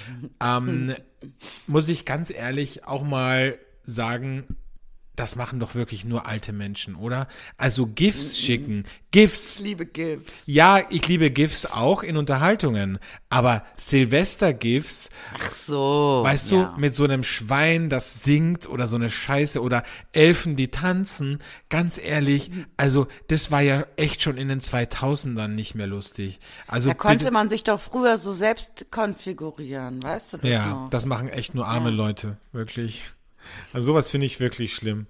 muss ich ganz ehrlich auch mal sagen, das machen doch wirklich nur alte Menschen, oder? Also GIFs schicken. GIFs. Ich liebe GIFs. Ja, ich liebe GIFs auch in Unterhaltungen, aber Silvester-GIFs, Ach so. weißt du, mit so einem Schwein, das singt oder so eine Scheiße oder Elfen, die tanzen, ganz ehrlich, also das war ja echt schon in den 2000ern nicht mehr lustig. Also Da konnte bitte, man sich doch früher so selbst konfigurieren, weißt du das ja, noch? das machen echt nur arme Leute, wirklich. Also sowas finde ich wirklich schlimm.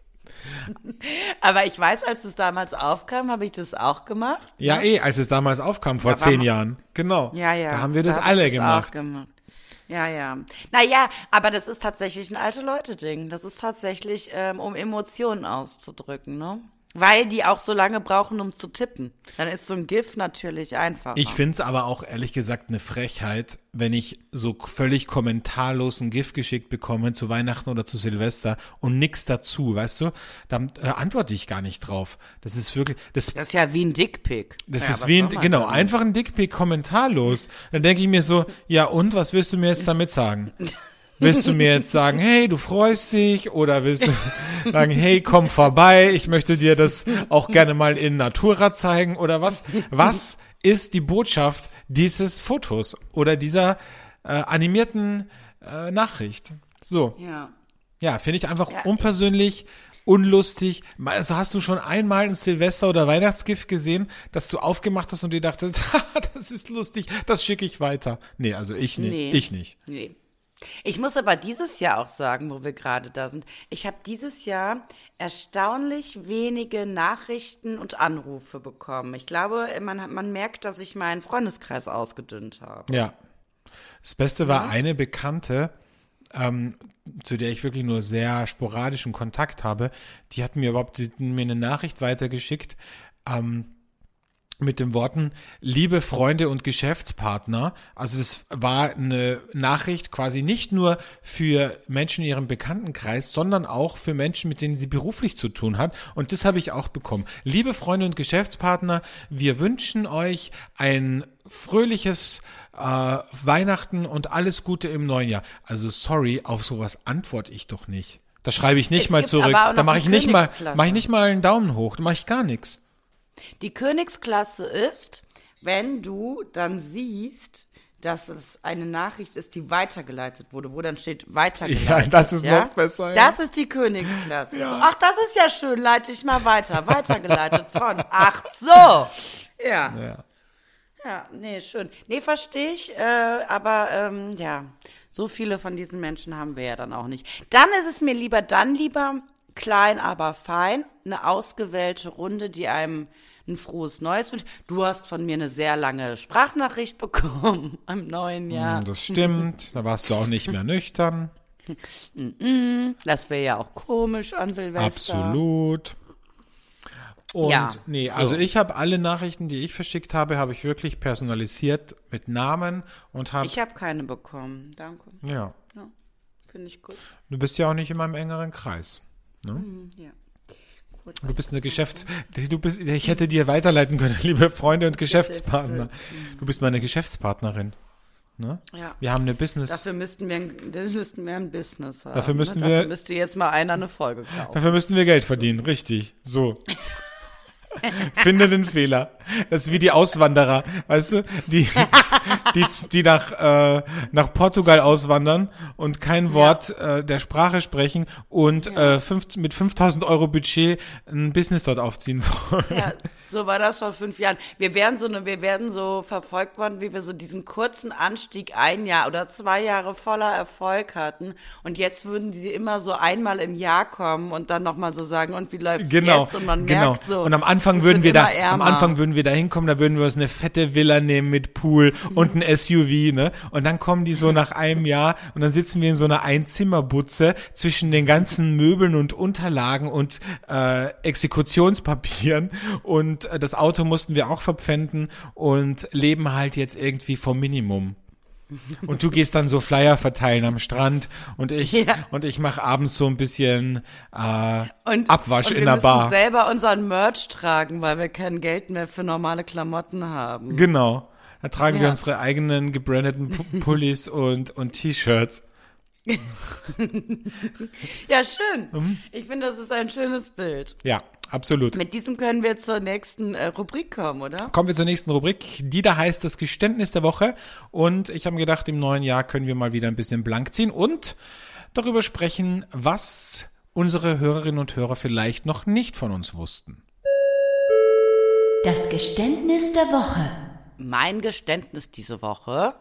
Aber ich weiß, als es damals aufkam, habe ich das auch gemacht. Ja, als es damals aufkam, vor Da war 10 man- Jahren. Genau. Ja, ja. Da haben wir das hab ich alle das gemacht. Auch gemacht. Ja, ja. Naja, aber das ist tatsächlich ein alte Leute-Ding. Das ist tatsächlich, um Emotionen auszudrücken, ne? Weil die auch so lange brauchen, um zu tippen. Dann ist so ein GIF natürlich einfacher. Ich finde es aber auch ehrlich gesagt eine Frechheit, wenn ich so völlig kommentarlos ein GIF geschickt bekomme zu Weihnachten oder zu Silvester und nix dazu, weißt du? Da antworte ich gar nicht drauf. Das ist wirklich, Das ist ja wie ein Dickpick. das Ja, ist was wie soll man genau, damit? einfach ein Dickpick kommentarlos. Dann denke ich mir so, ja und, was willst du mir jetzt damit sagen? Willst du mir jetzt sagen, hey, du freust dich? Oder willst du sagen, hey, komm vorbei, ich möchte dir das auch gerne mal in Natura zeigen? Oder was? Was ist die Botschaft dieses Fotos oder dieser animierten Nachricht? So, Ja. ja, finde ich einfach Ja. unpersönlich, unlustig. Also hast du schon einmal ein Silvester- oder Weihnachtsgift gesehen, dass du aufgemacht hast und dir dachtest, das ist lustig, das schicke ich weiter? Nee, also ich nicht. Nee. Ich nicht. Nee. Ich muss aber dieses Jahr auch sagen, wo wir gerade da sind, ich habe dieses Jahr erstaunlich wenige Nachrichten und Anrufe bekommen. Ich glaube, man merkt, dass ich meinen Freundeskreis ausgedünnt habe. Ja. Das Beste war eine Bekannte, zu der ich wirklich nur sehr sporadischen Kontakt habe, die hat mir eine Nachricht weitergeschickt, mit den Worten, liebe Freunde und Geschäftspartner. Also das war eine Nachricht quasi nicht nur für Menschen in ihrem Bekanntenkreis, sondern auch für Menschen, mit denen sie beruflich zu tun hat. Und das habe ich auch bekommen. Liebe Freunde und Geschäftspartner, wir wünschen euch ein fröhliches Weihnachten und alles Gute im neuen Jahr. Also sorry, auf sowas antworte ich doch nicht. Da schreibe ich nicht mal zurück. Da mache ich nicht mal einen Daumen hoch. Da mache ich gar nichts. Die Königsklasse ist, wenn du dann siehst, dass es eine Nachricht ist, die weitergeleitet wurde, wo dann steht weitergeleitet. Ja, das ist noch besser. Ja. Das ist die Königsklasse. Ja. So, ach, das ist ja schön, leite ich mal weiter. Weitergeleitet von. Ach so. Ja. Ja, nee, schön. Nee, verstehe ich, aber ja, so viele von diesen Menschen haben wir ja dann auch nicht. Dann ist es mir lieber klein, aber fein, eine ausgewählte Runde, die einem ein frohes Neues wünscht. Du hast von mir eine sehr lange Sprachnachricht bekommen am neuen Jahr. Das stimmt, da warst du auch nicht mehr nüchtern. Das wäre ja auch komisch an Silvester. Absolut. Und ja, also ich habe alle Nachrichten, die ich verschickt habe, habe ich wirklich personalisiert mit Namen und habe... Ich habe keine bekommen, danke. Ja. Finde ich gut. Du bist ja auch nicht in meinem engeren Kreis. Ne? Ja. Gut, du bist eine ich hätte dir weiterleiten können, liebe Freunde und Geschäftspartner. Du bist meine Geschäftspartnerin. Ne? Ja. Wir haben eine Business. Dafür müssten wir ein Business haben. Dafür müsste jetzt mal einer eine Folge kaufen. Dafür müssten wir Geld verdienen, richtig. So. Finde den Fehler. Das ist wie die Auswanderer, weißt du, die nach Portugal auswandern und kein Wort der Sprache sprechen und mit 5.000 Euro Budget ein Business dort aufziehen wollen. Ja, so war das vor 5 Jahren. Wir werden so verfolgt worden, wie wir so diesen kurzen Anstieg 1 Jahr oder 2 Jahre voller Erfolg hatten und jetzt würden die immer so einmal im Jahr kommen und dann nochmal so sagen, und wie läuft's jetzt? Und man merkt so. Und am Anfang würden wir da hinkommen, da würden wir uns eine fette Villa nehmen mit Pool und ein SUV, ne? Und dann kommen die so nach einem Jahr und dann sitzen wir in so einer Einzimmerbutze zwischen den ganzen Möbeln und Unterlagen und Exekutionspapieren und das Auto mussten wir auch verpfänden und leben halt jetzt irgendwie vom Minimum. Und du gehst dann so Flyer verteilen am Strand und ich mache abends so ein bisschen Abwasch in der Bar. Wir müssen selber unseren Merch tragen, weil wir kein Geld mehr für normale Klamotten haben. Genau. Da tragen wir unsere eigenen gebrandeten Pullis und T-Shirts. Ja, schön. Ich finde, das ist ein schönes Bild. Ja, absolut. Mit diesem können wir zur nächsten Rubrik kommen, oder? Kommen wir zur nächsten Rubrik, die da heißt das Geständnis der Woche. Und ich habe mir gedacht, im neuen Jahr können wir mal wieder ein bisschen blank ziehen und darüber sprechen, was unsere Hörerinnen und Hörer vielleicht noch nicht von uns wussten. Das Geständnis der Woche. Mein Geständnis diese Woche,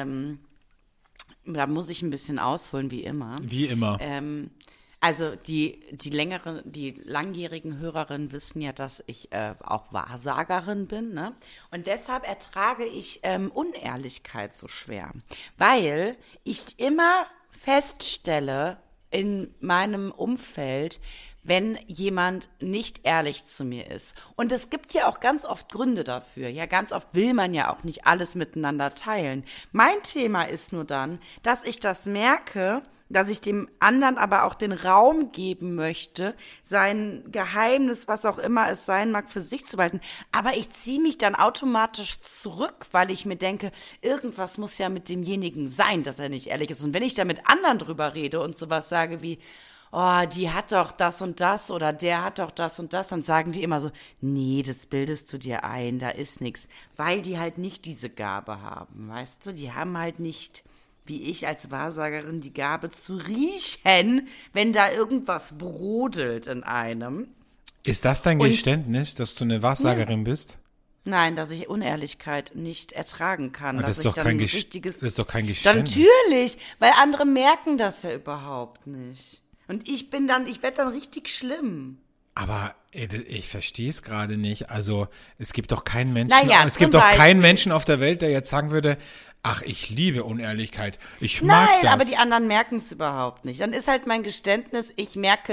da muss ich ein bisschen ausholen, wie immer. Wie immer. Also die langjährigen Hörerinnen wissen ja, dass ich auch Wahrsagerin bin, ne? Und deshalb ertrage ich Unehrlichkeit so schwer, weil ich immer feststelle in meinem Umfeld, wenn jemand nicht ehrlich zu mir ist. Und es gibt ja auch ganz oft Gründe dafür. Ja, ganz oft will man ja auch nicht alles miteinander teilen. Mein Thema ist nur dann, dass ich das merke, dass ich dem anderen aber auch den Raum geben möchte, sein Geheimnis, was auch immer es sein mag, für sich zu behalten. Aber ich ziehe mich dann automatisch zurück, weil ich mir denke, irgendwas muss ja mit demjenigen sein, dass er nicht ehrlich ist. Und wenn ich da mit anderen drüber rede und sowas sage wie, oh, die hat doch das und das oder der hat doch das und das, dann sagen die immer so, nee, das bildest du dir ein, da ist nichts. Weil die halt nicht diese Gabe haben, weißt du? Die haben halt nicht, wie ich als Wahrsagerin, die Gabe zu riechen, wenn da irgendwas brodelt in einem. Ist das dein Geständnis, dass du eine Wahrsagerin bist? Nein, dass ich Unehrlichkeit nicht ertragen kann. Aber das ist doch kein Geständnis. Natürlich, weil andere merken das ja überhaupt nicht. Und ich werde dann richtig schlimm. Aber ich verstehe es gerade nicht. Also es gibt doch keinen Menschen auf der Welt, der jetzt sagen würde, ach, ich liebe Unehrlichkeit. Ich mag das. Nein, aber die anderen merken es überhaupt nicht. Dann ist halt mein Geständnis, ich merke,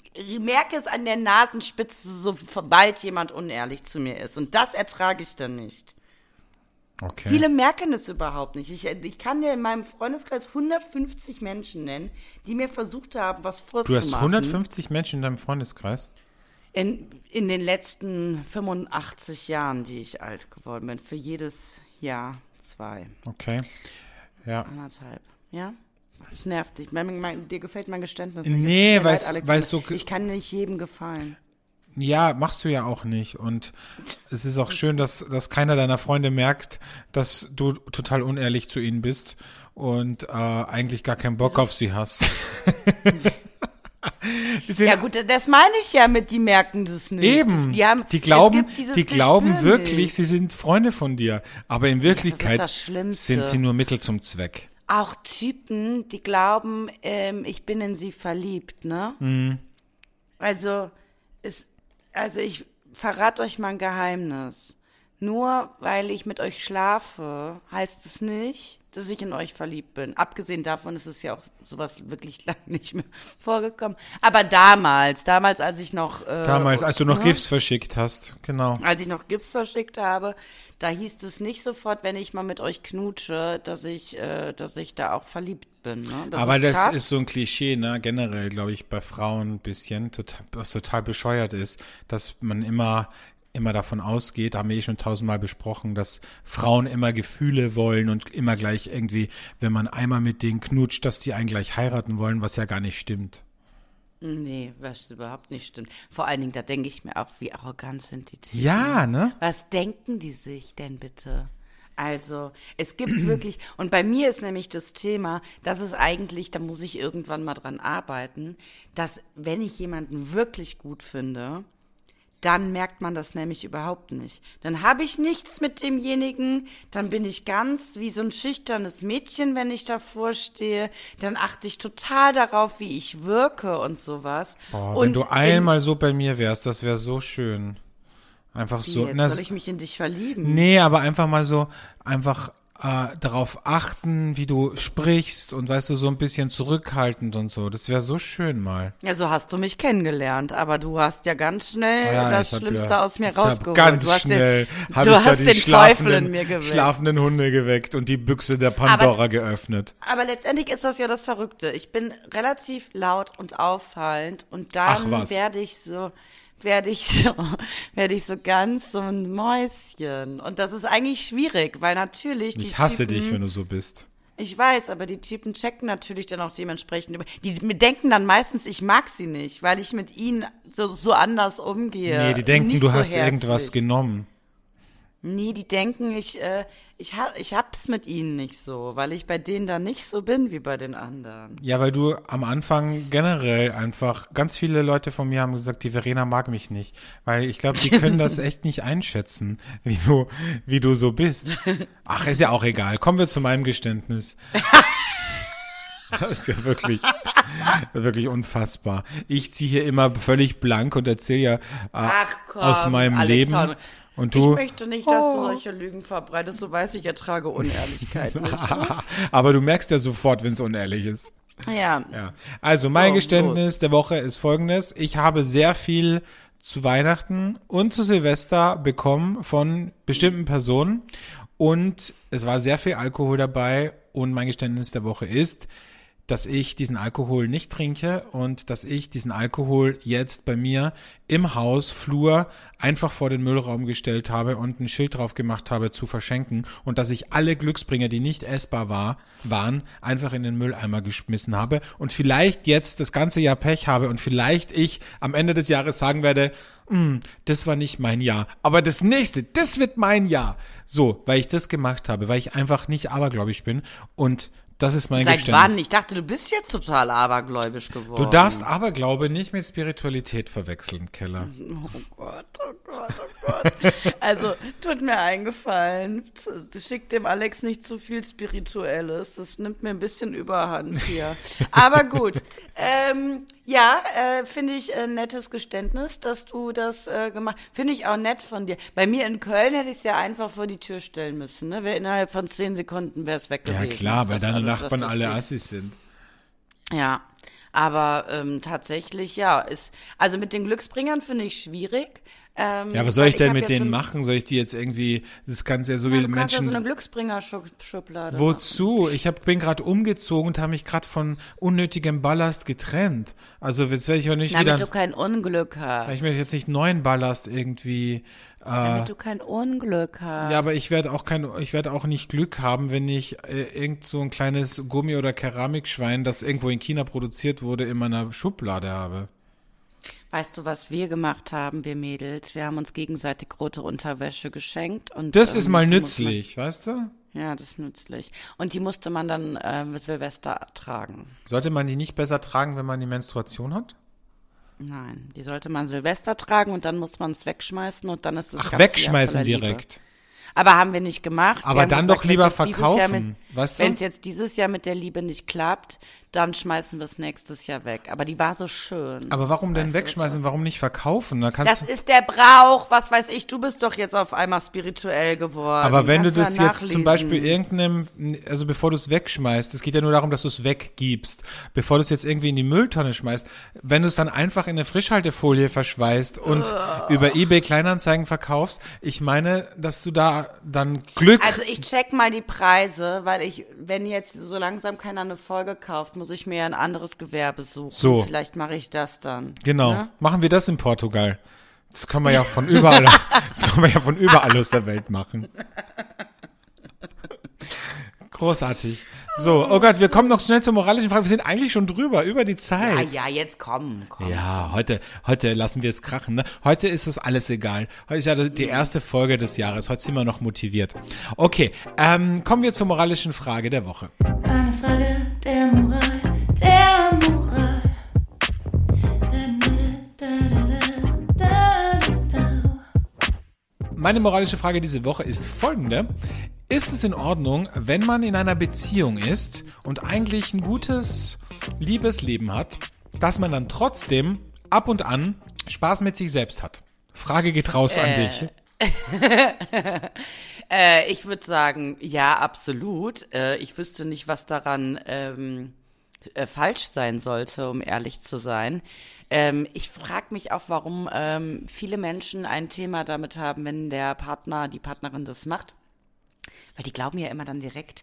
merke es an der Nasenspitze, sobald jemand unehrlich zu mir ist. Und das ertrage ich dann nicht. Okay. Viele merken es überhaupt nicht. Ich kann dir in meinem Freundeskreis 150 Menschen nennen, die mir versucht haben, was vorzumachen. Du hast 150 Menschen in deinem Freundeskreis? In den letzten 85 Jahren, die ich alt geworden bin. Für jedes Jahr 2. Okay. Ja. 1,5. Ja? Das nervt dich. Dir gefällt mein Geständnis nicht. Nee, weil Alexander. so. Ich kann nicht jedem gefallen. Ja, machst du ja auch nicht. Und es ist auch schön, dass keiner deiner Freunde merkt, dass du total unehrlich zu ihnen bist und eigentlich gar keinen Bock auf sie hast. Ja gut, das meine ich ja mit, die merken das nicht. Eben, die glauben wirklich, nicht. Sie sind Freunde von dir. Aber in Wirklichkeit sind sie nur Mittel zum Zweck. Auch Typen, die glauben, ich bin in sie verliebt, ne? Mhm. Also ich verrate euch mal ein Geheimnis. Nur weil ich mit euch schlafe, heißt es nicht, dass ich in euch verliebt bin. Abgesehen davon ist es ja auch sowas wirklich lang nicht mehr vorgekommen. Aber damals, als ich noch... als du noch GIFs verschickt hast, genau. Als ich noch GIFs verschickt habe, da hieß es nicht sofort, wenn ich mal mit euch knutsche, dass ich da auch verliebt bin. Ne? Aber das ist so ein Klischee, ne? Generell, glaube ich, bei Frauen ein bisschen, was total bescheuert ist, dass man immer davon ausgeht, haben wir schon 1000-mal besprochen, dass Frauen immer Gefühle wollen und immer gleich irgendwie, wenn man einmal mit denen knutscht, dass die einen gleich heiraten wollen, was ja gar nicht stimmt. Nee, was überhaupt nicht stimmt. Vor allen Dingen, da denke ich mir auch, wie arrogant sind die Typen. Ja, ne? Was denken die sich denn bitte? Also, es gibt wirklich, und bei mir ist nämlich das Thema, das ist eigentlich, da muss ich irgendwann mal dran arbeiten, dass wenn ich jemanden wirklich gut finde, dann merkt man das nämlich überhaupt nicht. Dann habe ich nichts mit demjenigen, dann bin ich ganz wie so ein schüchternes Mädchen, wenn ich davor stehe. Dann achte ich total darauf, wie ich wirke und sowas. Boah, wenn du einmal so bei mir wärst, das wäre so schön. Einfach so. Jetzt soll ich mich in dich verlieben? Nee, aber einfach mal so, darauf achten, wie du sprichst und weißt du, so ein bisschen zurückhaltend und so. Das wäre so schön mal. Ja, so hast du mich kennengelernt, aber du hast ja ganz schnell das Schlimmste aus mir rausgeholt. Ganz schnell habe ich da die schlafenden Hunde geweckt und die Büchse der Pandora geöffnet. Aber letztendlich ist das ja das Verrückte. Ich bin relativ laut und auffallend und dann werde ich so ganz so ein Mäuschen. Und das ist eigentlich schwierig, weil natürlich Ich hasse dich, wenn du so bist. Ich weiß, aber die Typen checken natürlich dann auch dementsprechend. Die denken dann meistens, ich mag sie nicht, weil ich mit ihnen so anders umgehe. Nee, die denken, du hast irgendwas genommen. Nee, die denken, ich hab's mit ihnen nicht so, weil ich bei denen da nicht so bin wie bei den anderen. Ja, weil du am Anfang generell einfach, ganz viele Leute von mir haben gesagt, die Verena mag mich nicht, weil ich glaube, die können das echt nicht einschätzen, wie du so bist. Ach, ist ja auch egal. Kommen wir zu meinem Geständnis. Das ist ja wirklich unfassbar. Ich ziehe hier immer völlig blank und erzähle ja aus meinem Leben. Und du? Ich möchte nicht, dass du solche Lügen verbreitest. So weiß ich, ertrage Unehrlichkeit nicht. Aber du merkst ja sofort, wenn es unehrlich ist. Ja. Also mein Geständnis der Woche ist folgendes. Ich habe sehr viel zu Weihnachten und zu Silvester bekommen von bestimmten Personen. Und es war sehr viel Alkohol dabei. Und mein Geständnis der Woche ist, dass ich diesen Alkohol nicht trinke und dass ich diesen Alkohol jetzt bei mir im Hausflur einfach vor den Müllraum gestellt habe und ein Schild drauf gemacht habe, zu verschenken und dass ich alle Glücksbringer, die nicht essbar waren, einfach in den Mülleimer geschmissen habe und vielleicht jetzt das ganze Jahr Pech habe und vielleicht ich am Ende des Jahres sagen werde, das war nicht mein Jahr, aber das nächste, das wird mein Jahr. So, weil ich das gemacht habe, weil ich einfach nicht abergläubisch bin und das ist mein Geständnis. Seit wann? Ich dachte, du bist jetzt total abergläubisch geworden. Du darfst Aberglaube nicht mit Spiritualität verwechseln, Keller. Oh Gott, oh Gott, oh Gott. Also, tut mir eingefallen. Schick dem Alex nicht zu viel Spirituelles. Das nimmt mir ein bisschen Überhand hier. Aber gut. Finde ich ein nettes Geständnis, dass du das gemacht hast. Finde ich auch nett von dir. Bei mir in Köln hätte ich es ja einfach vor die Tür stellen müssen. Ne? Innerhalb von 10 Sekunden wäre es weg gewesen. Ja klar, weil deine Nachbarn alle Assis sind. Ja, Aber tatsächlich, ja, also mit den Glücksbringern finde ich schwierig. Ja, was soll ich denn mit denen machen? Soll ich die jetzt irgendwie, das Ganze ja so wie du kannst ja Menschen. so eine Glücksbringer-Schublade Wozu? bin gerade umgezogen und habe mich gerade von unnötigem Ballast getrennt. Also jetzt werde ich auch nicht damit wieder. du kein Unglück hast. Ich möchte jetzt nicht neuen Ballast irgendwie. Damit du kein Unglück hast. Ja, aber ich werde auch nicht Glück haben, wenn ich irgend so ein kleines Gummi- oder Keramikschwein, das irgendwo in China produziert wurde, in meiner Schublade habe. Weißt du, was wir gemacht haben, wir Mädels? Wir haben uns gegenseitig rote Unterwäsche geschenkt. Und, Das ist mal nützlich, weißt du? Ja, das ist nützlich. Und die musste man dann Silvester tragen. Sollte man die nicht besser tragen, wenn man die Menstruation hat? Nein, die sollte man Silvester tragen und dann muss man es wegschmeißen und dann ist es Ach, wegschmeißen direkt. Aber haben wir nicht gemacht. Aber dann gesagt, doch lieber verkaufen, weißt du? Wenn es jetzt dieses Jahr mit der Liebe nicht klappt, dann schmeißen wir es nächstes Jahr weg. Aber die war so schön. Aber warum denn wegschmeißen? Warum nicht verkaufen? Da kannst das ist der Brauch, was weiß ich, du bist doch jetzt auf einmal spirituell geworden. Aber wenn du das jetzt nachlesen. zum Beispiel also bevor du es wegschmeißt, es geht ja nur darum, dass du es weggibst, bevor du es jetzt irgendwie in die Mülltonne schmeißt, wenn du es dann einfach in eine Frischhaltefolie verschweißt und über eBay Kleinanzeigen verkaufst, ich meine, dass du da dann Glück... Also ich check mal die Preise, weil wenn jetzt so langsam keiner eine Folge kauft, muss ich mir ein anderes Gewerbe suchen. So. Vielleicht mache ich das dann. Genau. Ne? Machen wir das in Portugal. Das kann man ja von überall, aus der Welt machen. Großartig. So, oh Gott, wir kommen noch schnell zur moralischen Frage. Wir sind eigentlich schon drüber, über die Zeit. Ja, jetzt komm. Ja, heute lassen wir es krachen. Ne? Heute ist es alles egal. Heute ist ja die erste Folge des Jahres. Heute sind wir noch motiviert. Okay, kommen wir zur moralischen Frage der Woche. Eine Frage der Moral, der Moral. Meine moralische Frage diese Woche ist folgende. Ist es in Ordnung, wenn man in einer Beziehung ist und eigentlich ein gutes Liebesleben hat, dass man dann trotzdem ab und an Spaß mit sich selbst hat? Frage geht raus an dich. Ich würde sagen, ja, absolut. Ich wüsste nicht, was daran falsch sein sollte, um ehrlich zu sein. Ich frage mich auch, warum viele Menschen ein Thema damit haben, wenn der Partner, die Partnerin das macht. Weil die glauben ja immer dann direkt,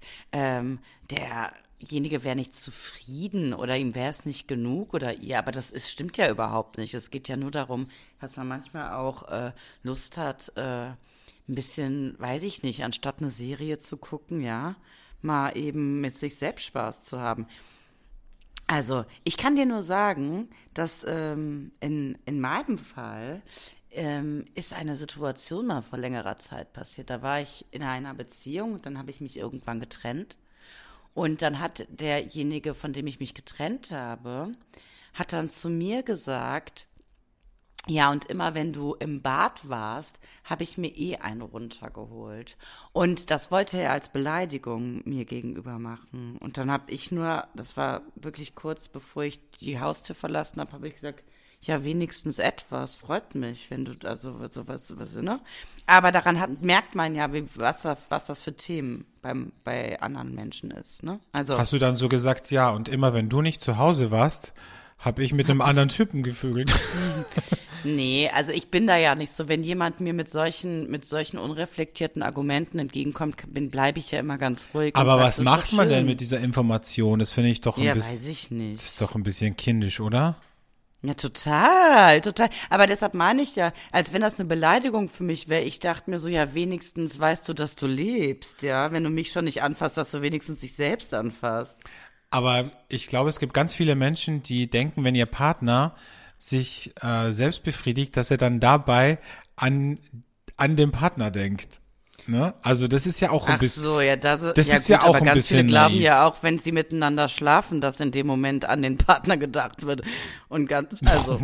derjenige wäre nicht zufrieden oder ihm wäre es nicht genug oder ihr. Aber stimmt ja überhaupt nicht. Es geht ja nur darum, dass man manchmal auch Lust hat, ein bisschen, weiß ich nicht, anstatt eine Serie zu gucken, ja, mal eben mit sich selbst Spaß zu haben. Also, ich kann dir nur sagen, dass in meinem Fall ist eine Situation mal vor längerer Zeit passiert. Da war ich in einer Beziehung und dann habe ich mich irgendwann getrennt. Und dann hat derjenige, von dem ich mich getrennt habe, hat dann zu mir gesagt, ja, und immer wenn du im Bad warst, habe ich mir einen runtergeholt. Und das wollte er als Beleidigung mir gegenüber machen. Und dann habe ich das war wirklich kurz bevor ich die Haustür verlassen habe, habe ich gesagt, ja, wenigstens etwas, freut mich, wenn du, also sowas, ne? Aber daran merkt man ja, was das für Themen bei anderen Menschen ist, ne? Also. Hast du dann so gesagt, ja, und immer wenn du nicht zu Hause warst, habe ich mit einem anderen Typen gefügelt. Nee, also ich bin da ja nicht so. Wenn jemand mir mit solchen unreflektierten Argumenten entgegenkommt, bleibe ich ja immer ganz ruhig. Aber was macht man denn mit dieser Information? Das finde ich doch ein bisschen. Ja, weiß ich nicht. Das ist doch ein bisschen kindisch, oder? Ja, total. Aber deshalb meine ich ja, als wenn das eine Beleidigung für mich wäre. Ich dachte mir so, ja, wenigstens weißt du, dass du lebst, ja. Wenn du mich schon nicht anfasst, dass du wenigstens dich selbst anfasst. Aber ich glaube, es gibt ganz viele Menschen, die denken, wenn ihr Partner sich selbst befriedigt, dass er dann dabei an den Partner denkt. Ne? Also das ist ja auch ein bisschen. Ach so, ja, das ist gut, ja auch aber ein ganz bisschen viele glauben naiv. ja auch, wenn sie miteinander schlafen, dass in dem Moment an den Partner gedacht wird. Und also.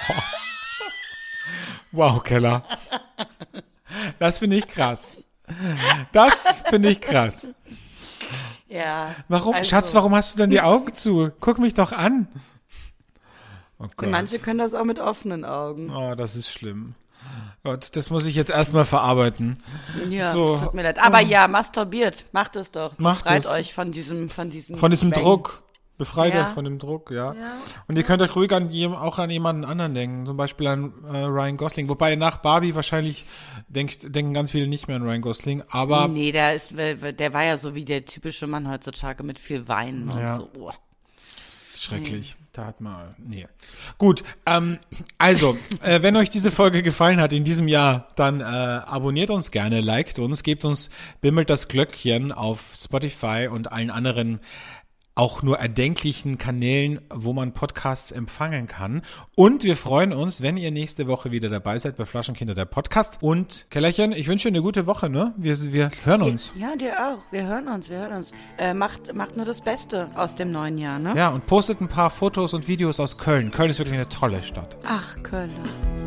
Wow, Keller. Das finde ich krass. Ja. Warum, also, Schatz, warum hast du denn die Augen zu? Guck mich doch an. Oh Gott. Manche können das auch mit offenen Augen. Oh, das ist schlimm. Gott, das muss ich jetzt erstmal verarbeiten. Ja, so. tut mir leid. Aber ja, masturbiert. Macht es doch. Macht Befreit es. euch von diesem Von diesem Zwängen. Druck. Befreit Ja. euch von dem Druck, ja. Und ihr könnt euch ruhig auch an jemanden anderen denken, zum Beispiel an Ryan Gosling. Wobei nach Barbie wahrscheinlich denken ganz viele nicht mehr an Ryan Gosling, aber Nee, der war ja so wie der typische Mann heutzutage mit viel Wein und Ja. so. Oh. schrecklich. Da hat man, nee. Gut, also, wenn euch diese Folge gefallen hat in diesem Jahr, dann abonniert uns gerne, liked uns, bimmelt das Glöckchen auf Spotify und allen anderen auch nur erdenklichen Kanälen, wo man Podcasts empfangen kann. Und wir freuen uns, wenn ihr nächste Woche wieder dabei seid bei Flaschenkinder, der Podcast. Und Kellerchen, ich wünsche dir eine gute Woche, ne? Wir hören uns. Ja, dir auch. Wir hören uns. Macht nur das Beste aus dem neuen Jahr, ne? Ja, und postet ein paar Fotos und Videos aus Köln. Köln ist wirklich eine tolle Stadt. Ach, Köln.